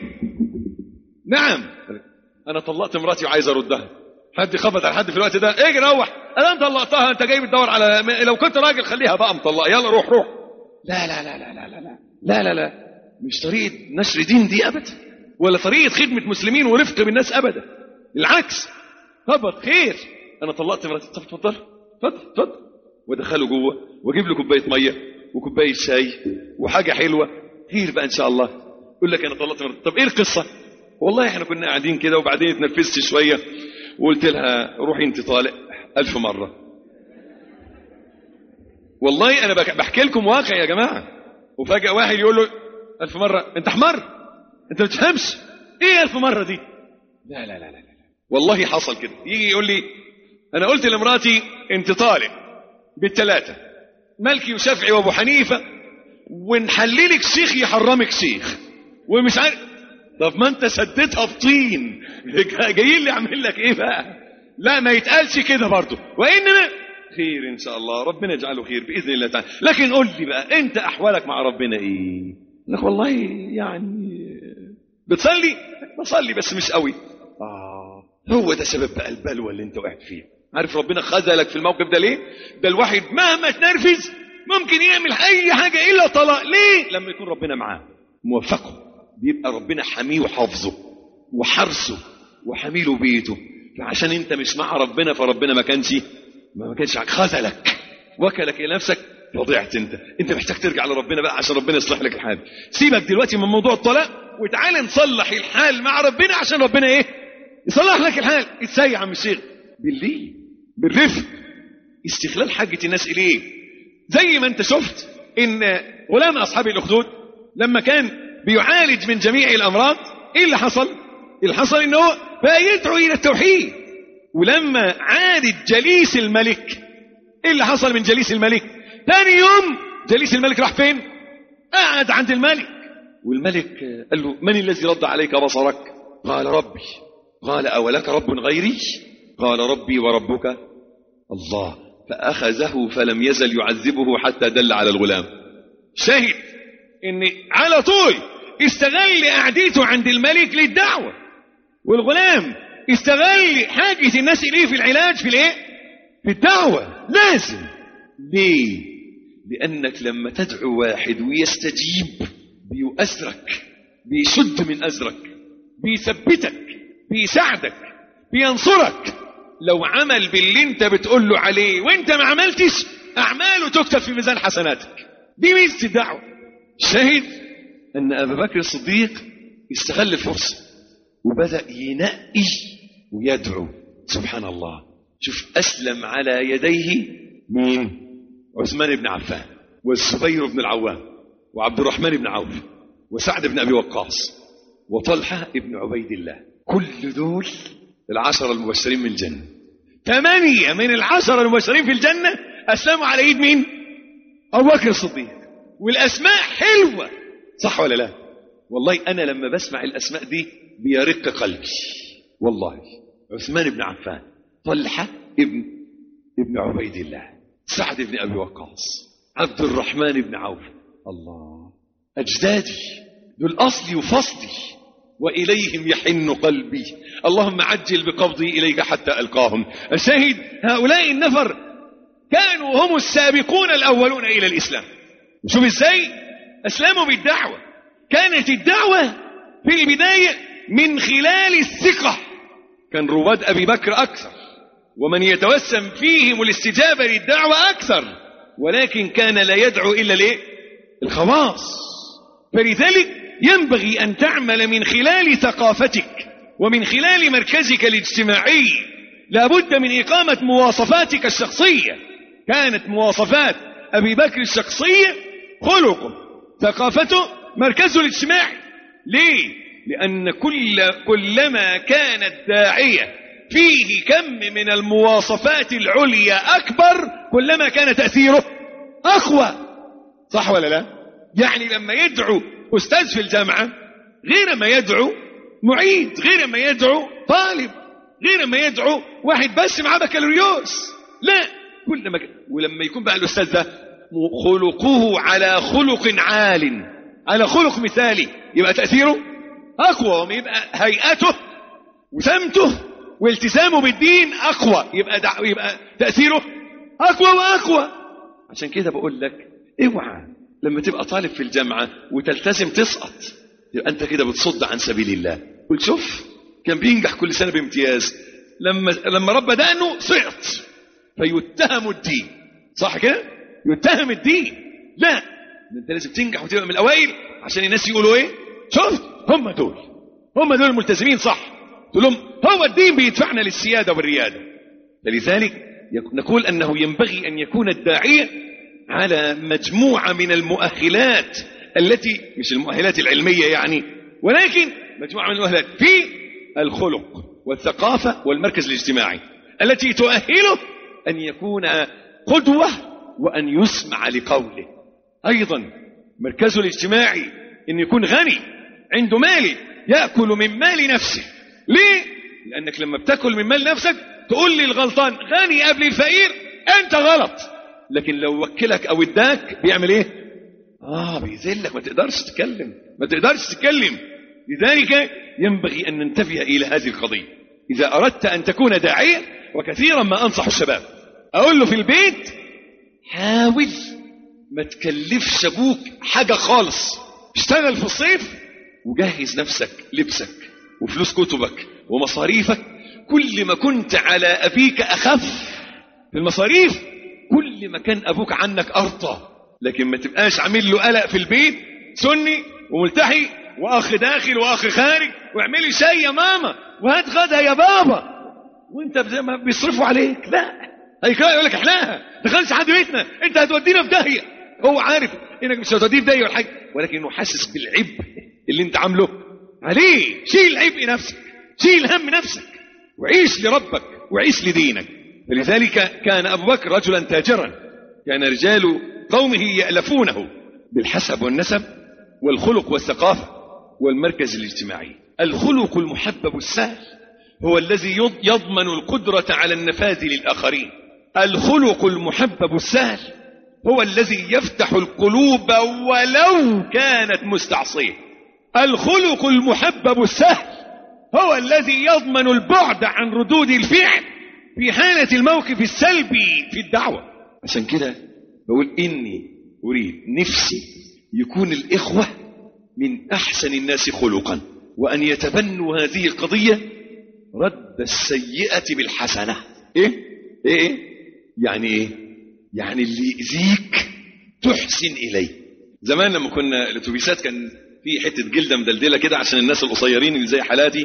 نعم أنا طلقت مراتي وعايز أردها. حد يخبط على حد في الوقت ده اجي روح، أنا طلقتها أنت جاي بتدور على، لو كنت راجل خليها بقى مطلقة يلا روح روح. لا لا لا لا لا لا لا لا لا, لا. مش طريقة نشر دين دي أبدا، ولا طريقة خدمة مسلمين ورفق بالناس أبدا. العكس، خبر خير انا طلقت مراتي، طب اتفضل اتفضل اتفضل، وادخله جوه واجيب له كوبايه ميه وكوبايه شاي وحاجه حلوه، خير بقى ان شاء الله. يقول لك انا طلقت مراتي، طب ايه القصه؟ والله احنا كنا قاعدين كده وبعدين اتنفست شويه وقلت لها روحي انت طالق ألف مره. والله انا بحكي لكم واقع يا جماعه. وفجاه واحد يقول له ألف مره، انت حمار، انت ما بتفهمش ايه ألف مره دي؟ لا لا لا لا والله حصل كده. يجي يقول لي انا قلت لمراتي انت طالق بالثلاثه، مالكي وشافعي وابو حنيفه، ونحللك شيخ يحرمك شيخ ومش عارف. طب ما انت سددتها بطين، جايين لي اعمل لك ايه بقى؟ لا ما يتقالش كده برضه، وانما خير ان شاء الله، ربنا يجعله خير باذن الله تعالى. لكن قول لي بقى انت احوالك مع ربنا ايه؟ لك والله يعني بتصلي؟ بصلي بس مش قوي. اه هو ده سبب بقى البلوى اللي انت وقعت فيها. عارف ربنا خذلك في الموقف ده ليه؟ ده الواحد مهما تنرفز ممكن يعمل اي حاجه الا طلاق. ليه؟ لما يكون ربنا معاه موفقه، بيبقى ربنا حميه وحافظه وحرسه وحميله بيته. فعشان انت مش مع ربنا فربنا ما كانش ما كانش خذلك وكلك الى نفسك فضيعت. انت انت محتاج ترجع لربنا بقى عشان ربنا يصلح لك الحال. سيبك دلوقتي من موضوع الطلاق وتعالى نصلح الحال مع ربنا عشان ربنا ايه يصلح لك الحال. ازاي يا عم الشيخ؟ بالليل بالرفق، استغلال حاجه الناس اليه. زي ما انت شفت ان غلام اصحاب الاخدود لما كان بيعالج من جميع الامراض، ايه اللي حصل؟ اللي حصل انه بقى يدعو الى التوحيد. ولما عالج جليس الملك، ايه اللي حصل من جليس الملك؟ ثاني يوم جليس الملك راح فين؟ قعد عند الملك، والملك قال له من الذي رد عليك بصرك؟ قال ربي. قال أولك رب غيري؟ قال ربي وربك الله. فأخذه فلم يزل يعذبه حتى دل على الغلام. شاهد ان على طول استغل قعدته عند الملك للدعوة، والغلام استغل حاجة الناس إليه في العلاج في الايه؟ في الدعوة. لازم. ليه؟ لأنك لما تدعو واحد ويستجيب بيؤثرك، بيشد من أزرك، بيثبتك، بيساعدك، بينصرك. لو عمل باللي انت بتقول له عليه وانت ما عملتش، أعماله تكتب في ميزان حسناتك. دي ميزة الدعوة. شاهد أن أبا بكر الصديق استغل الفرصة وبدأ ينقي ويدعو. سبحان الله. شوف أسلم على يديه مين؟ عثمان بن عفان والزبير بن العوام وعبد الرحمن بن عوف وسعد بن أبي وقاص وطلحة بن عبيد الله. كل دول العشرة المبشرين من الجنة. ثمانية من العشرة المبشرين في الجنة أسلموا على يد مين؟ أبو بكر الصديق. والأسماء حلوة، صح ولا لا؟ والله أنا لما بسمع الأسماء دي بيرق قلبي والله. عثمان بن عفان، طلحة ابن ابن عبيد الله، سعد بن أبي وقاص، عبد الرحمن بن عوف. الله، أجدادي دول أصلي وفصلي وإليهم يحن قلبي. اللهم عجل بقبضي إليك حتى ألقاهم. الشاهد هؤلاء النفر كانوا هم السابقون الأولون إلى الإسلام. شوف إزاي أسلموا بالدعوة. كانت الدعوة في البداية من خلال الثقة. كان رواد أبي بكر أكثر ومن يتوسم فيهم الاستجابة للدعوة أكثر، ولكن كان لا يدعو إلا ليه؟ الخواص. فلذلك ينبغي أن تعمل من خلال ثقافتك ومن خلال مركزك الاجتماعي. لابد من إقامة مواصفاتك الشخصية. كانت مواصفات أبي بكر الشخصية خلقه، ثقافته، مركزه الاجتماعي. ليه؟ لأن كل كلما كان الداعية فيه كم من المواصفات العليا أكبر كلما كان تأثيره أقوى، صح ولا لا؟ يعني لما يدعو أستاذ في الجامعة غير ما يدعو معيد، غير ما يدعو طالب، غير ما يدعو واحد بس معاه بكالوريوس. لا، كل ما ك... ولما يكون بقى الأستاذ ده خلقه على خلق عال، على خلق مثالي، يبقى تأثيره أقوى، ويبقى هيئته وسمته والتزامه بالدين أقوى، يبقى دع... يبقى تأثيره أقوى وأقوى. عشان كده بقول لك اوعى لما تبقى طالب في الجامعة وتلتزم تسقط، يبقى أنت كده بتصد عن سبيل الله. قل شوف كان بينجح كل سنة بامتياز، لما لما ربى دقنه سقط فيتهم الدين. صح كده؟ يتهم الدين. لا، انت لازم تنجح وتبقى من الاوائل عشان الناس يقولوا ايه؟ شفت هم دول هم دول الملتزمين. صح، تقول لهم هو الدين بيدفعنا للسيادة والريادة. فلذلك نقول انه ينبغي ان يكون الداعية على مجموعة من المؤهلات، التي مش المؤهلات العلمية يعني، ولكن مجموعة من المؤهلات في الخلق والثقافة والمركز الاجتماعي، التي تؤهله أن يكون قدوة وأن يسمع لقوله. أيضا مركزه الاجتماعي أن يكون غني عنده مال يأكل من مال نفسه. ليه؟ لأنك لما بتأكل من مال نفسك تقول لي الغلطان غني قبل الفقير، أنت غلط. لكن لو وكلك أو اداك بيعمل إيه؟ آه بيذلك، ما تقدرش تتكلم ما تقدرش تتكلم. لذلك ينبغي أن ننتبه إلى هذه القضية إذا أردت أن تكون داعية. وكثيرا ما أنصح الشباب أقول له في البيت حاول ما تكلفش أبوك حاجة خالص، اشتغل في الصيف وجهز نفسك لبسك وفلوس كتبك ومصاريفك. كل ما كنت على أبيك أخف في المصاريف كل ما كان أبوك عنك أرطى. لكن ما تبقاش عامل له قلق في البيت، سني وملتحي وأخ داخل وأخ خارج، واعملي شاي يا ماما وهات غدا يا بابا، وانت بيصرفوا عليك. لا، هيكلا يقول لك احلاها دخلش حد بيتنا، انت هتودينا في داهيه. هو عارف انك مش هتوديه في داهيه ولا حاجه، ولكنه حاسس بالعبء اللي انت عامله عليه. شيل عبء نفسك، شيل هم نفسك، وعيش لربك وعيش لدينك. فلذلك كان ابو بكر رجلا تاجرا، كان رجال قومه يألفونه بالحسب والنسب والخلق والثقافه والمركز الاجتماعي. الخلق المحبب السهل هو الذي يضمن القدرة على النفاذ للآخرين. الخلق المحبب السهل هو الذي يفتح القلوب ولو كانت مستعصية. الخلق المحبب السهل هو الذي يضمن البعد عن ردود الفعل في حالة الموقف السلبي في الدعوة. عشان كده بقول إني أريد نفسي يكون الإخوة من أحسن الناس خلقا، وأن يتبنوا هذه القضية رد السيئة بالحسنة. إيه؟ إيه؟ إيه؟ يعني إيه؟ يعني اللي يأذيك تحسن إليه. زمان لما كنا الأتوبيسات كان في حتة جلدة مدلدلة كده عشان الناس القصيرين اللي زي حالاتي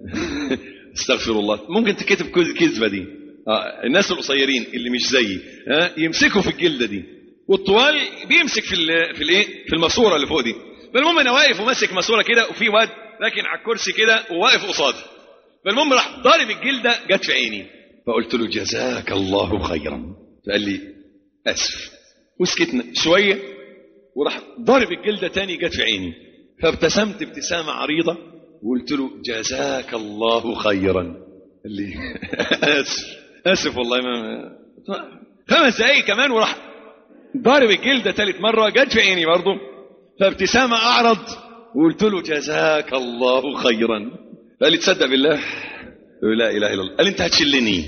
استغفر الله، ممكن تكتب كذبة دي. آه الناس القصيرين اللي مش زيي آه يمسكوا في الجلدة دي، والطوال بيمسك في في الايه في الماسورة اللي فوق دي. فالمهم انا واقف وماسك ماسورة كده، وفي واد راكن على الكرسي كده وواقف قصادي. فالمهم راح ضارب الجلدة جت في عيني، فقلت له جزاك الله خيرا، فقال لي اسف، وسكتنا شوية وراح ضارب الجلدة تاني جت في عيني، فابتسمت ابتسامة عريضة وقلت له جزاك الله خيرا. قال لي اسف اسف والله ما خمس دقايق كمان وراح ضارب الجلدة ثالث مرة جت في عيني برضه، فابتسامة أعرض وقلت له جزاك الله خيرا. قال لي تصدق بالله؟ لا إله إلا الله. قال لي أنت هتشلني.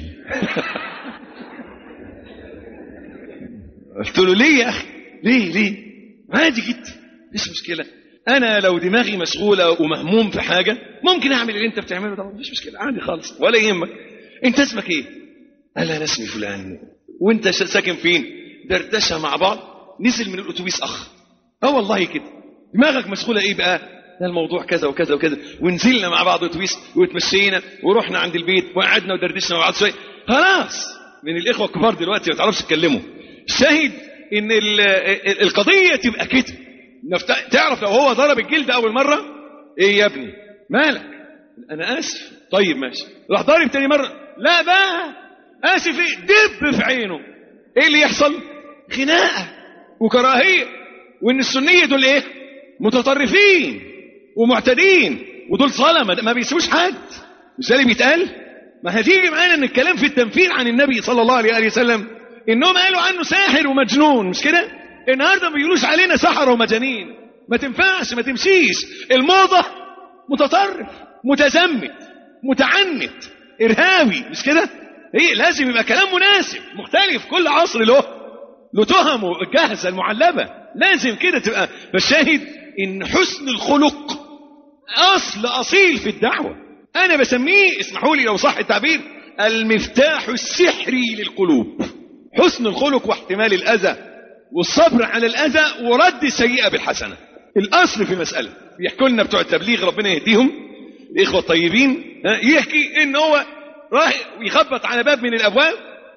قلت له ليه يا أخي؟ ليه ليه؟ عادي جدا، مش مشكلة. أنا لو دماغي مشغولة ومهموم في حاجة ممكن أعمل اللي أنت بتعمله ده، مش مشكلة، عادي خالص ولا يهمك. أنت اسمك إيه؟ قال أنا اسمي فلان. وأنت ساكن فين؟ دردشة مع بعض. نزل من الأتوبيس أخ، أه والله كده، دماغك مشغولة إيه بقى؟ ده الموضوع كذا وكذا وكذا. ونزلنا مع بعض أتوبيس وتمشينا ورحنا عند البيت وقعدنا ودردشنا مع بعض شوية. خلاص من الإخوة الكبار دلوقتي ما تعرفش تكلموا. الشاهد إن القضية تبقى كده. تعرف لو هو ضرب الجلد أول مرة، إيه يا ابني مالك؟ أنا آسف. طيب ماشي. راح ضارب تاني مرة، لا بقى آسف إيه؟ دب في عينه. إيه اللي يحصل؟ خناقة وكراهية. وإن السنية دول إيه؟ متطرفين ومعتدين، ودول ظلمة ما بيسوش حد. مش ده اللي بيتقال؟ ما هتيجي معانا ان الكلام في التنفير عن النبي صلى الله عليه وسلم انهم قالوا عنه ساحر ومجنون، مش كده؟ النهارده ما بيقولوش علينا سحر ومجانين. ما تنفعش، ما تمشيش. الموضة متطرف، متزمت، متعنت، ارهابي، مش كده؟ ايه لازم يبقى كلام مناسب مختلف. كل عصر له له تهمه الجاهزة المعلبة، لازم كده تبقى. فالشاهد ان حسن الخلق اصل اصيل في الدعوة، انا بسميه، اسمحوا لي لو صح التعبير، المفتاح السحري للقلوب. حسن الخلق واحتمال الاذى والصبر على الاذى ورد السيئه بالحسنه. الاصل في مساله بيحكوا لنا بتوع التبليغ ربنا يهديهم الاخوه الطيبين، يحكي ان هو راح يخبط على باب من الابواب،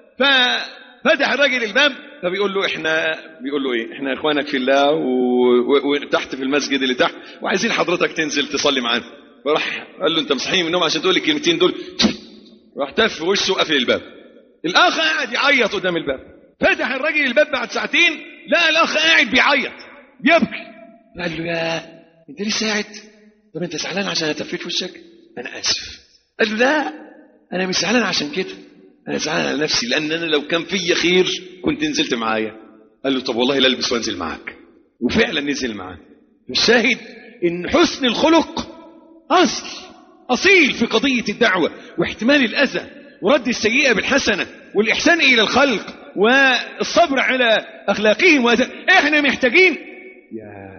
ففتح الراجل الباب فبيقول له احنا بيقول له ايه احنا اخوانك في الله وتحت في المسجد اللي تحت وعايزين حضرتك تنزل تصلي معانا. فراح قال له انت مصحيين من النوم عشان تقول لي الكلمتين دول؟ راح تف في وشه وقفل الباب. الاخ قاعد يعيط قدام الباب، فتح الراجل الباب بعد ساعتين لقى الاخ قاعد بيعيط بيبكي. قال له يا انت لسه قاعد؟ طب انت زعلان عشان اتفيت في وشك؟ انا اسف. قال له لا انا مش زعلان عشان كده، انا زعلان على نفسي لان انا لو كان فيا خير كنت نزلت معايا. قال له طب والله لا البس وانزل معاك، وفعلا نزل معاه. الشاهد ان حسن الخلق اصل اصيل في قضيه الدعوه واحتمال الاذى ورد السيئه بالحسنه والاحسان الى الخلق والصبر على اخلاقهم. احنا محتاجين يا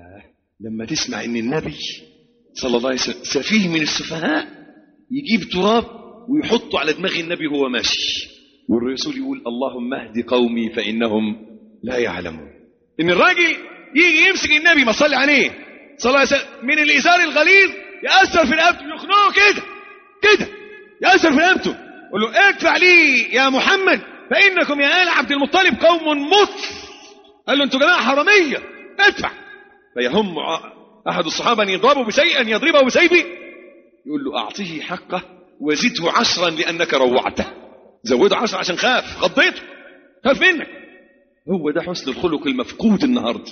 لما تسمع ان النبي صلى الله عليه وسلم سفيه من السفهاء يجيب تراب ويحطه على دماغ النبي وهو ماشي، والرسول يقول اللهم اهد قومي فانهم لا يعلمون. ان الراجل يجي يمسك النبي ما صلي عليه صلى الله عليه وسلم من الازار الغليظ ياثر في رقبته يخنقه كده كده ياثر في رقبته، يقول له ادفع لي يا محمد فانكم يا ال عبد المطلب قوم مطر. قال له انتوا جماعه حراميه ادفع. فيهم احد الصحابه ان يضربه بسيء ان يضربه بسيفه، يقول له اعطيه حقه وزده عشرا لانك روعته. زوده عشرا عشان خاف خضيته خاف منك. هو ده حسن الخلق المفقود النهارده.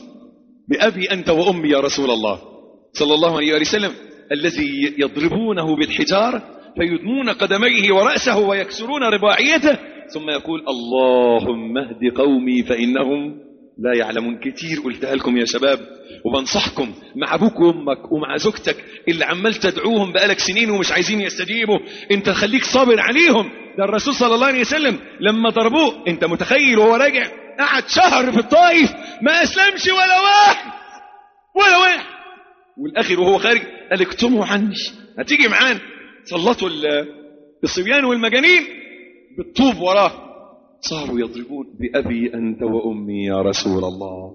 بأبي أنت وأمي يا رسول الله صلى الله عليه وسلم الذي يضربونه بالحجارة فيدمون قدميه ورأسه ويكسرون رباعيته ثم يقول اللهم اهد قومي فإنهم لا يعلمون. كتير قلتها لكم يا شباب وبنصحكم مع أبوك وأمك ومع زوجتك اللي عمال تدعوهم بقالك سنين ومش عايزين يستجيبوا، انت خليك صابر عليهم. ده الرسول صلى الله عليه وسلم لما ضربوه انت متخيل وهو راجع قعد شهر في الطائف ما اسلمش ولا واحد ولا واحد، والاخر وهو خارج قال اكتموا عني هتيجي معانا. سلطوا الصبيان والمجانين بالطوب وراه، صاروا يضربون بأبي أنت وأمي يا رسول الله،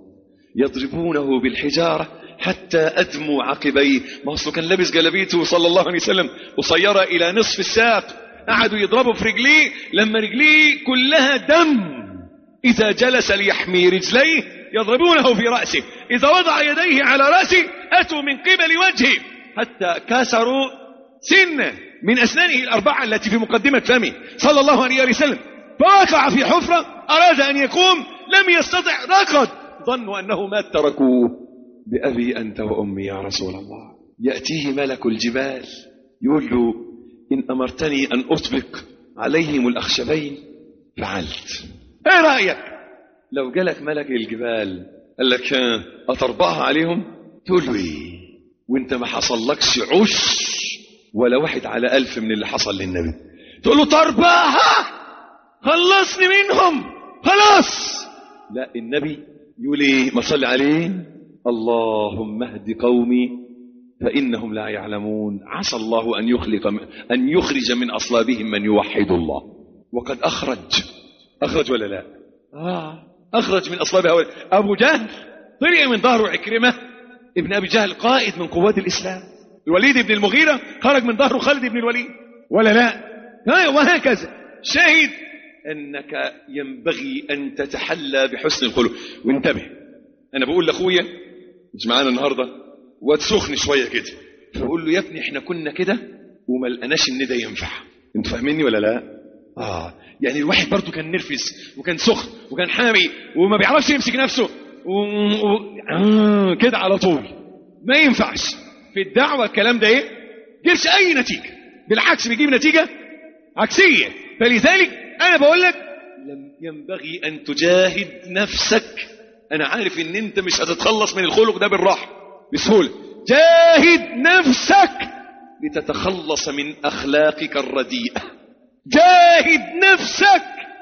يضربونه بالحجارة حتى أدموا عقبيه. ما أصله كان لابس جلبيته صلى الله عليه وسلم قصيرة إلى نصف الساق، قعدوا يضربوا في رجليه لما رجليه كلها دم. إذا جلس ليحمي رجليه يضربونه في رأسه، إذا وضع يديه على رأسه أتوا من قبل وجهه حتى كسروا سنة من أسنانه الأربعة التي في مقدمة فمه صلى الله عليه وسلم، فوقع في حفرة أراد أن يقوم لم يستطع ركض، ظنوا أنه مات تركوه. بأبي أنت وأمي يا رسول الله. يأتيه ملك الجبال يقول له إن أمرتني أن أطبق عليهم الأخشبين فعلت. ايه رأيك لو جالك ملك الجبال قال لك أطربقها عليهم؟ تقول له ايه وانت ما حصلكش عش ولا واحد على ألف من اللي حصل للنبي؟ تقول له طربقها خلصني منهم خلاص. لا النبي يقول ايه ما صلي عليه اللهم اهد قومي فإنهم لا يعلمون. عسى الله أن يخلق أن يخرج من أصلابهم من يوحد الله. وقد أخرج أخرج ولا لا؟ آه أخرج من أصلابها أبو جهل طلع من ظهره عكرمة ابن أبي جهل قائد من قوات الإسلام. الوليد بن المغيرة خرج من ظهره خالد بن الوليد ولا لا؟ وهكذا. شاهد أنك ينبغي أن تتحلى بحسن الخلق. وانتبه أنا بقول لأخويا مش معانا النهاردة وتسخن شوية كده، فبقول له يا ابني احنا كنا كده وما لقناش ان ده ينفع. انتوا فاهميني ولا لا؟ آه يعني الواحد برضو كان نرفز وكان سخن وكان حامي وما بيعرفش يمسك نفسه و... و... آه كده على طول. ما ينفعش في الدعوة الكلام ده ايه جيبش اي نتيجة، بالعكس بيجيب نتيجة عكسية. فلذلك انا بقول لك لم ينبغي ان تجاهد نفسك. انا عارف ان انت مش هتتخلص من الخلق ده بالراحة بسهولة. جاهد نفسك لتتخلص من اخلاقك الرديئة. جاهد نفسك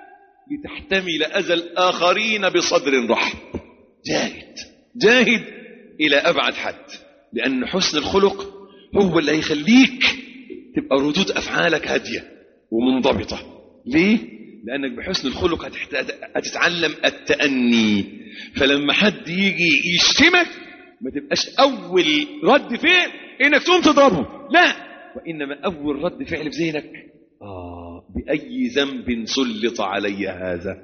لتحتمل أذى الآخرين بصدر رحب. جاهد جاهد إلى أبعد حد، لأن حسن الخلق هو اللي هيخليك تبقى ردود أفعالك هادية ومنضبطة. ليه؟ لأنك بحسن الخلق هتتعلم التأني. فلما حد يجي يشتمك ما تبقاش أول رد فعل إنك تقوم تضربه، لا، وإنما أول رد فعل في ذهنك آه بأي ذنب سلط علي هذا،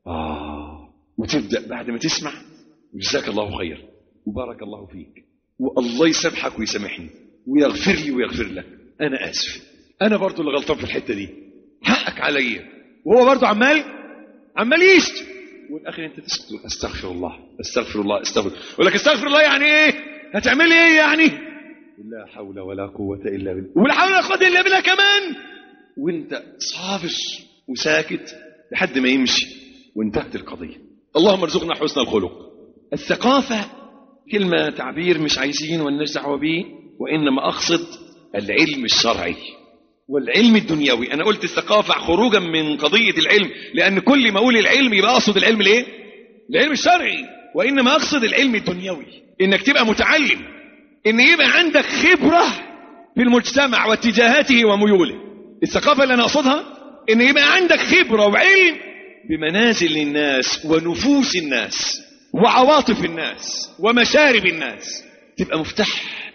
آه وتبدأ بعد ما تسمع جزاك الله خير وبارك الله فيك والله يسامحك ويسامحني ويغفر لي ويغفر لك، أنا آسف، أنا برضو اللي غلطان في الحتة دي، حقك عليا. وهو برضو عمال عمال يشتم، والآخر أنت تسكت أستغفر الله أستغفر الله أستغفر، يقول لك أستغفر الله يعني إيه؟ هتعمل إيه يعني؟ لا حول ولا قوة إلا بالله، ولا حول ولا قوة إلا بالله كمان، وأنت صابر وساكت لحد ما يمشي وانتهت القضية. اللهم ارزقنا حسن الخلق. الثقافة كلمة تعبير مش عايزين ونرجع دعوة به، وإنما أقصد العلم الشرعي والعلم الدنيوي. أنا قلت الثقافة خروجا من قضية العلم، لأن كل ما أقول العلم يبقى أقصد العلم الإيه؟ العلم الشرعي، وإنما أقصد العلم الدنيوي، إنك تبقى متعلم، إن يبقى عندك خبرة في المجتمع واتجاهاته وميوله. الثقافة اللي أنا أقصدها إن يبقى عندك خبرة وعلم بمنازل الناس ونفوس الناس وعواطف الناس ومشارب الناس، تبقى مفتاح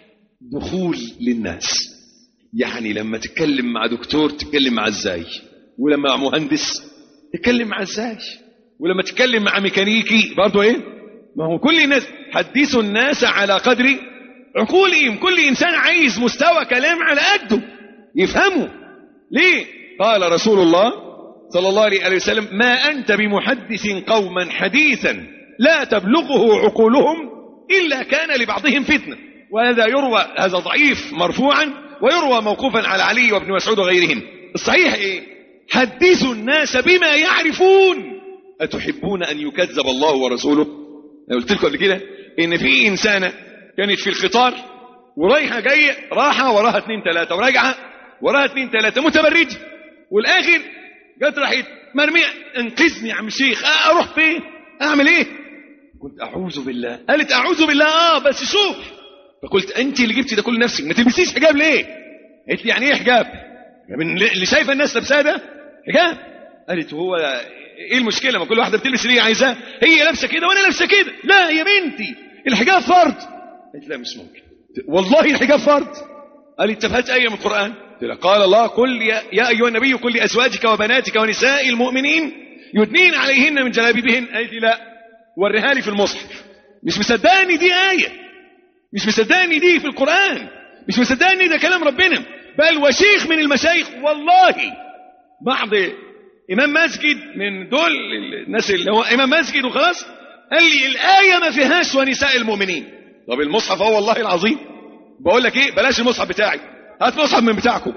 دخول للناس. يعني لما تتكلم مع دكتور تتكلم مع ازاي، ولما مع مهندس تتكلم مع ازاي، ولما تتكلم مع ميكانيكي برضو ايه، ما هو كل الناس حدثوا الناس على قدر عقولهم، كل انسان عايز مستوى كلام على قده يفهمه. ليه؟ قال رسول الله صلى الله عليه وسلم ما أنت بمحدث قوما حديثا لا تبلغه عقولهم إلا كان لبعضهم فتنة. وهذا يروى، هذا ضعيف مرفوعا، ويروى موقوفا على علي وابن مسعود وغيرهم. الصحيح ايه؟ حدثوا الناس بما يعرفون أتحبون أن يكذب الله ورسوله. أنا قلت لكم قبل كده إن في إنسانة كانت في القطار ورايحة جاية، راحة وراها اثنين ثلاثة وراجعة وراها اثنين ثلاثة متبرجة، والآخر جت راحت مرمية، انقذني يا عم الشيخ، آه أروح فين؟ أعمل إيه؟ قلت أعوذ بالله. قالت أعوذ بالله آه بس شوف. فقلت أنت اللي جبتي ده كل نفسك، ما تلبسيش حجاب ليه؟ قالت لي يعني إيه حجاب؟ من اللي شايفة الناس لابساه ده حجاب. قالت هو إيه المشكلة؟ ما كل واحدة بتلبس اللي هي عايزاه، هي لابسة كده وأنا لابسة كده. لا يا بنتي الحجاب فرض. قالت لا مش ممكن، والله الحجاب فرض. قالت طب هات آية من القرآن. قال الله قل يا, يا أيها النبي قل لأزواجك وبناتك ونساء المؤمنين يدنين عليهن من جلابيبهن. قالت لي لا، وريها لي في المصحف. مش مصدقني دي آية، مش مصدقني دي في القرآن، مش مصدقني ده كلام ربنا. بل وشيخ من المشايخ والله، بعض إمام مسجد من دول الناس اللي هو إمام مسجد وخلاص، قال لي الآية ما فيهاش ونساء المؤمنين. طب المصحف هو والله العظيم بقول لك ايه، بلاش المصحف بتاعي، هات مصحف من بتاعكم.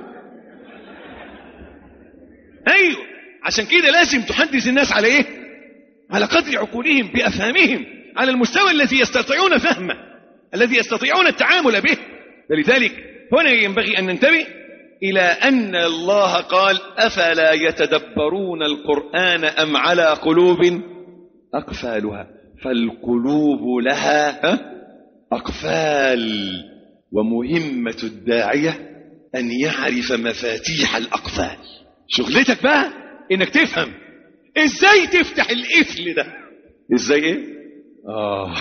ايوه، عشان كده لازم تحدث الناس على ايه؟ على قدر عقولهم بافهامهم، على المستوى الذي يستطيعون فهمه، الذي يستطيعون التعامل به. فلذلك هنا ينبغي ان ننتبه الى ان الله قال افلا يتدبرون القرآن ام على قلوب اقفالها. فالقلوب لها اقفال، ومهمة الداعية أن يعرف مفاتيح الأقفال. شغلتك بقى إنك تفهم إزاي تفتح القفل ده. إزاي إيه؟ آه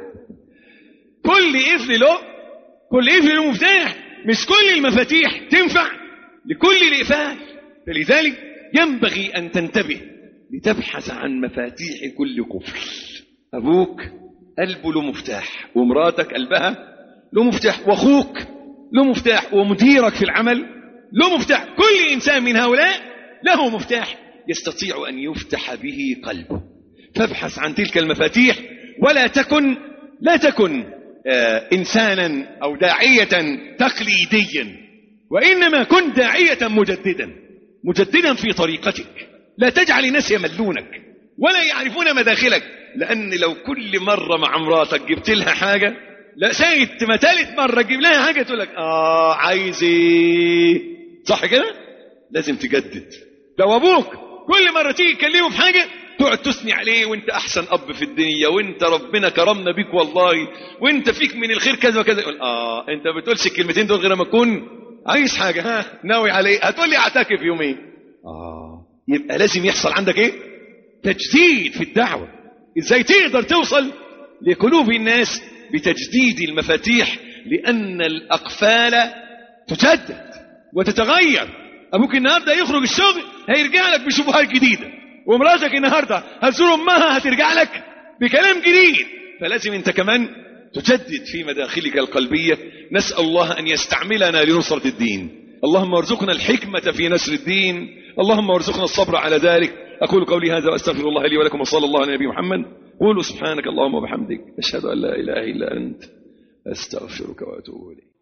كل قفل له كل قفل له مفتاح، مش كل المفاتيح تنفع لكل الإقفال. فلذلك ينبغي أن تنتبه لتبحث عن مفاتيح كل قفل. أبوك قلبه له مفتاح، ومراتك قلبها له مفتاح، واخوك له مفتاح، ومديرك في العمل له مفتاح. كل انسان من هؤلاء له مفتاح يستطيع ان يفتح به قلبه. فابحث عن تلك المفاتيح، ولا تكن لا تكن آه انسانا او داعية تقليديا، وانما كن داعية مجددا مجددا في طريقتك. لا تجعل الناس يملونك ولا يعرفون مداخلك، لان لو كل مرة مع مراتك جبت لها حاجة، لا سايت ما تالت مرة تجيب لها حاجة تقول لك آه عايز ايه، صح كده؟ لازم تجدد. لو أبوك كل مرة تيجي تكلمه في حاجة تقعد تثني عليه، وانت أحسن أب في الدنيا، وانت ربنا كرمنا بيك والله، وانت فيك من الخير كذا وكذا، يقول آه انت بتقولش الكلمتين دول غير ما تكون عايز حاجة، ها ناوي عليه؟ هتقول لي اعتكف يومين. اه يبقى لازم يحصل عندك ايه؟ تجديد في الدعوة. ازاي تقدر توصل لقلوب الناس؟ بتجديد المفاتيح، لأن الأقفال تجدد وتتغير. أبوك النهاردة يخرج الشغل هيرجع لك بشبهات جديدة، ومراتك النهاردة هتزور أمها هترجع لك بكلام جديد. فلازم أنت كمان تجدد في مداخلك القلبية. نسأل الله أن يستعملنا لنصرة الدين. اللهم ارزقنا الحكمة في نشر الدين، اللهم ارزقنا الصبر على ذلك. أقول قولي هذا وأستغفر الله لي ولكم، وصلى الله على نبي محمد. قولوا سبحانك اللهم وبحمدك، أشهد أن لا إله إلا أنت، أستغفرك وأتوب إليك.